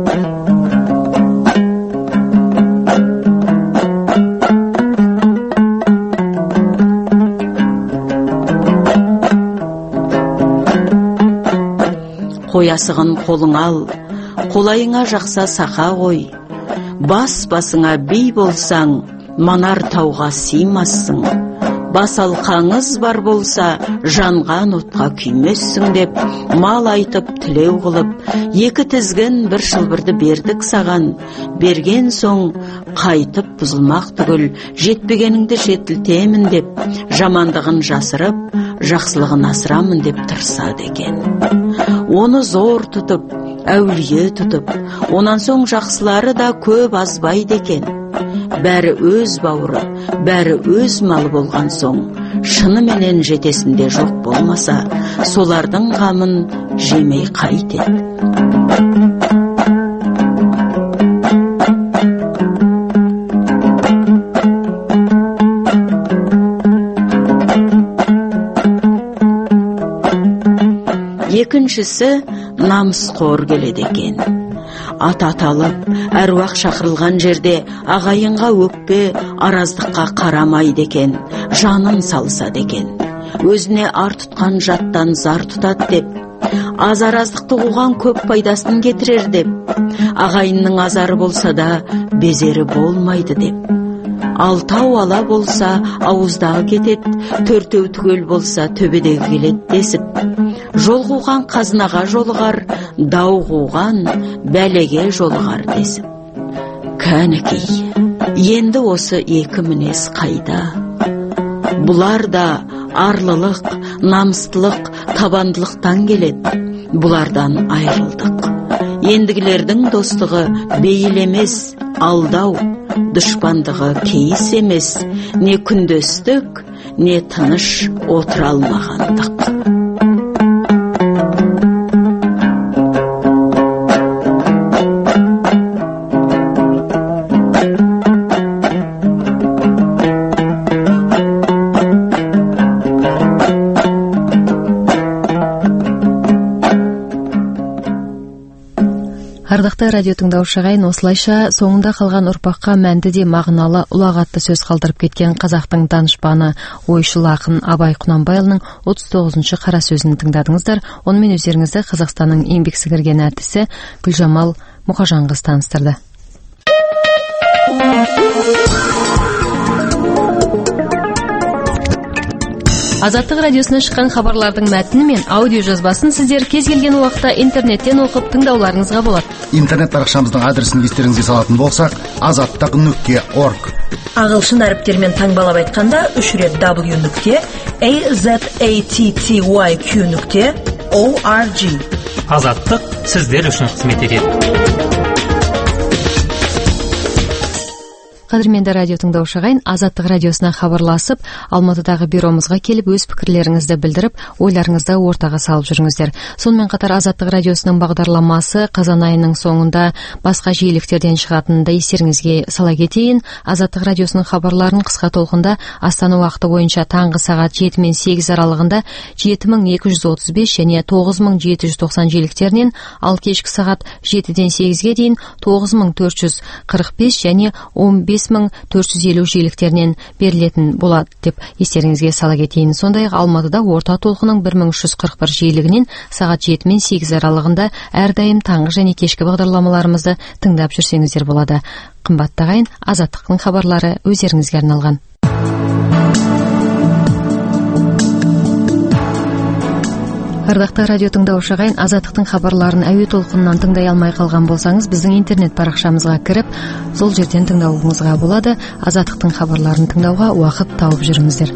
[SPEAKER 9] Қоясығын қолың ал, қолайыңа жақса сақа қой. Басыңа бей болсаң, манар тауға сыймассың. Бас алқаңыз бар болса, жанған отқа күймессің деп, мал айтып тілеу қылып, екі тізгін бір шылбырды бердік саған. Берген соң қайтып бұзылмақ түгіл, жетпегеніңді жетілтемін деп, жамандығын жасырып, жақсылығын асырамын деп тырысады екен. Оны зор тұтып, әулие тұтып, онан соң жақсылары да көп азбайды екен. Бәрі өз бауыры, бәрі өз малы болған соң, шынымен жетесінде жоқ болмаса, солардың қамын жемей қайтеді. Екіншісі намысқор келеді екен. Ат аталып, әруақ шақырылған жерде ағайынға өкпе, араздыққа қарамайды екен, жанын салысады екен. Өзіне ар тұтқан жаттан зар тұтады деп, аз араздықты қуған көп пайдасын кетірер деп, ағайынның азары болса да безері болмайды деп. Алтау ала болса ауыздағы кетеді, төртеу түгел болса төбедегі келеді десіп, жол қуған қазынаға жолығар, дау қуған бәлеге жолығар десіп. Кәнекей, енді осы екі мінез қайда? Бұлар да арлылық, намыстылық, табандылықтан келеді. Бұлардан айырылдық. Ендігілердің достығы бейіл емес, алдау, дұшпандығы кейіс емес, не күндестік, не тыныш отыра алмағандық.
[SPEAKER 3] Ардакты радио тыңдаушы ағайын, осылайша соңында қалған ұрпаққа мәнді де мағыналы ұлағатты сөз қалдырып кеткен қазақтың данышпаны ойшыл ақын Абай Құнанбайұлының 39-шы қара сөзін тыңдадыңыздар. Онымен өздеріңізді Қазақстанның еңбек сіңірген әртісі Гүлжамал Мұқажанқызы таныстырды. Азаттық радиосынан шыққан хабарлардың мәтіні мен аудио жазбасын сіздер кез келген уақытта интернеттен оқып тыңдауларыңызға болады.
[SPEAKER 13] Интернет парақшамыздың адресін естеріңізге салатын болсақ, azattak.org.
[SPEAKER 1] Ағылшын әріптермен таңбалап айтқанда 3 рет w.azattyq.org.
[SPEAKER 4] Азаттық сіздер үшін қызмет етеді.
[SPEAKER 3] Қадірменді радио тыңдаушы ағайын, Азаттық радиосына хабарласып, Алматыдағы бюромызға келіп, өз пікірлеріңізді білдіріп, ойларыңызды ортаға салып жүріңіздер. Сонымен қатар Азаттық радиосының бағдарламасы қазан айының соңында басқа жиіліктерден шығатынында естеріңізге сала кетейін. Азаттық радиосының хабарларын қысқа толқында Астана уақыты бойынша таңғы сағат 7 мен 8 аралығында 7235 және 9790 жиіліктерінен, ал кешкі сағат 7-ден 8-ге дейін 9445 және 15450 жиіліктерінен берілетін болады деп естеріңізге сала кетейін. Сондай-ақ Алматыда орта толқының 1341 жиілігінен сағат 7 мен 8 аралығында әрдайым таңғы және кешкі бағдарламаларымызды тыңдап жүрсеңіздер болады. Қымбатты ағайын, Азаттықтың хабарлары өздеріңізге арналған. Ардақты радио тыңдаушы ағайын, Азаттықтың хабарларын әуе толқынынан тыңдай алмай қалған болсаңыз, біздің интернет парақшамызға кіріп, сол жерден тыңдауыңызға болады. Азаттықтың хабарларын тыңдауға уақыт тауып жүріңіздер.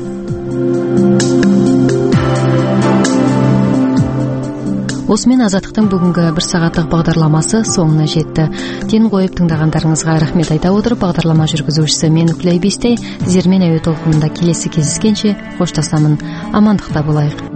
[SPEAKER 3] Осымен Азаттықтың бүгінгі 1 сағаттық бағдарламасы соңына жетті. Ден қойып тыңдағандарыңызға рахмет айта отырып, бағдарлама жүргізушісі мен Үкілай Бестей, сіздермен әуе толқынында келесі кездескенше қоштасамын. Амандықта болайық.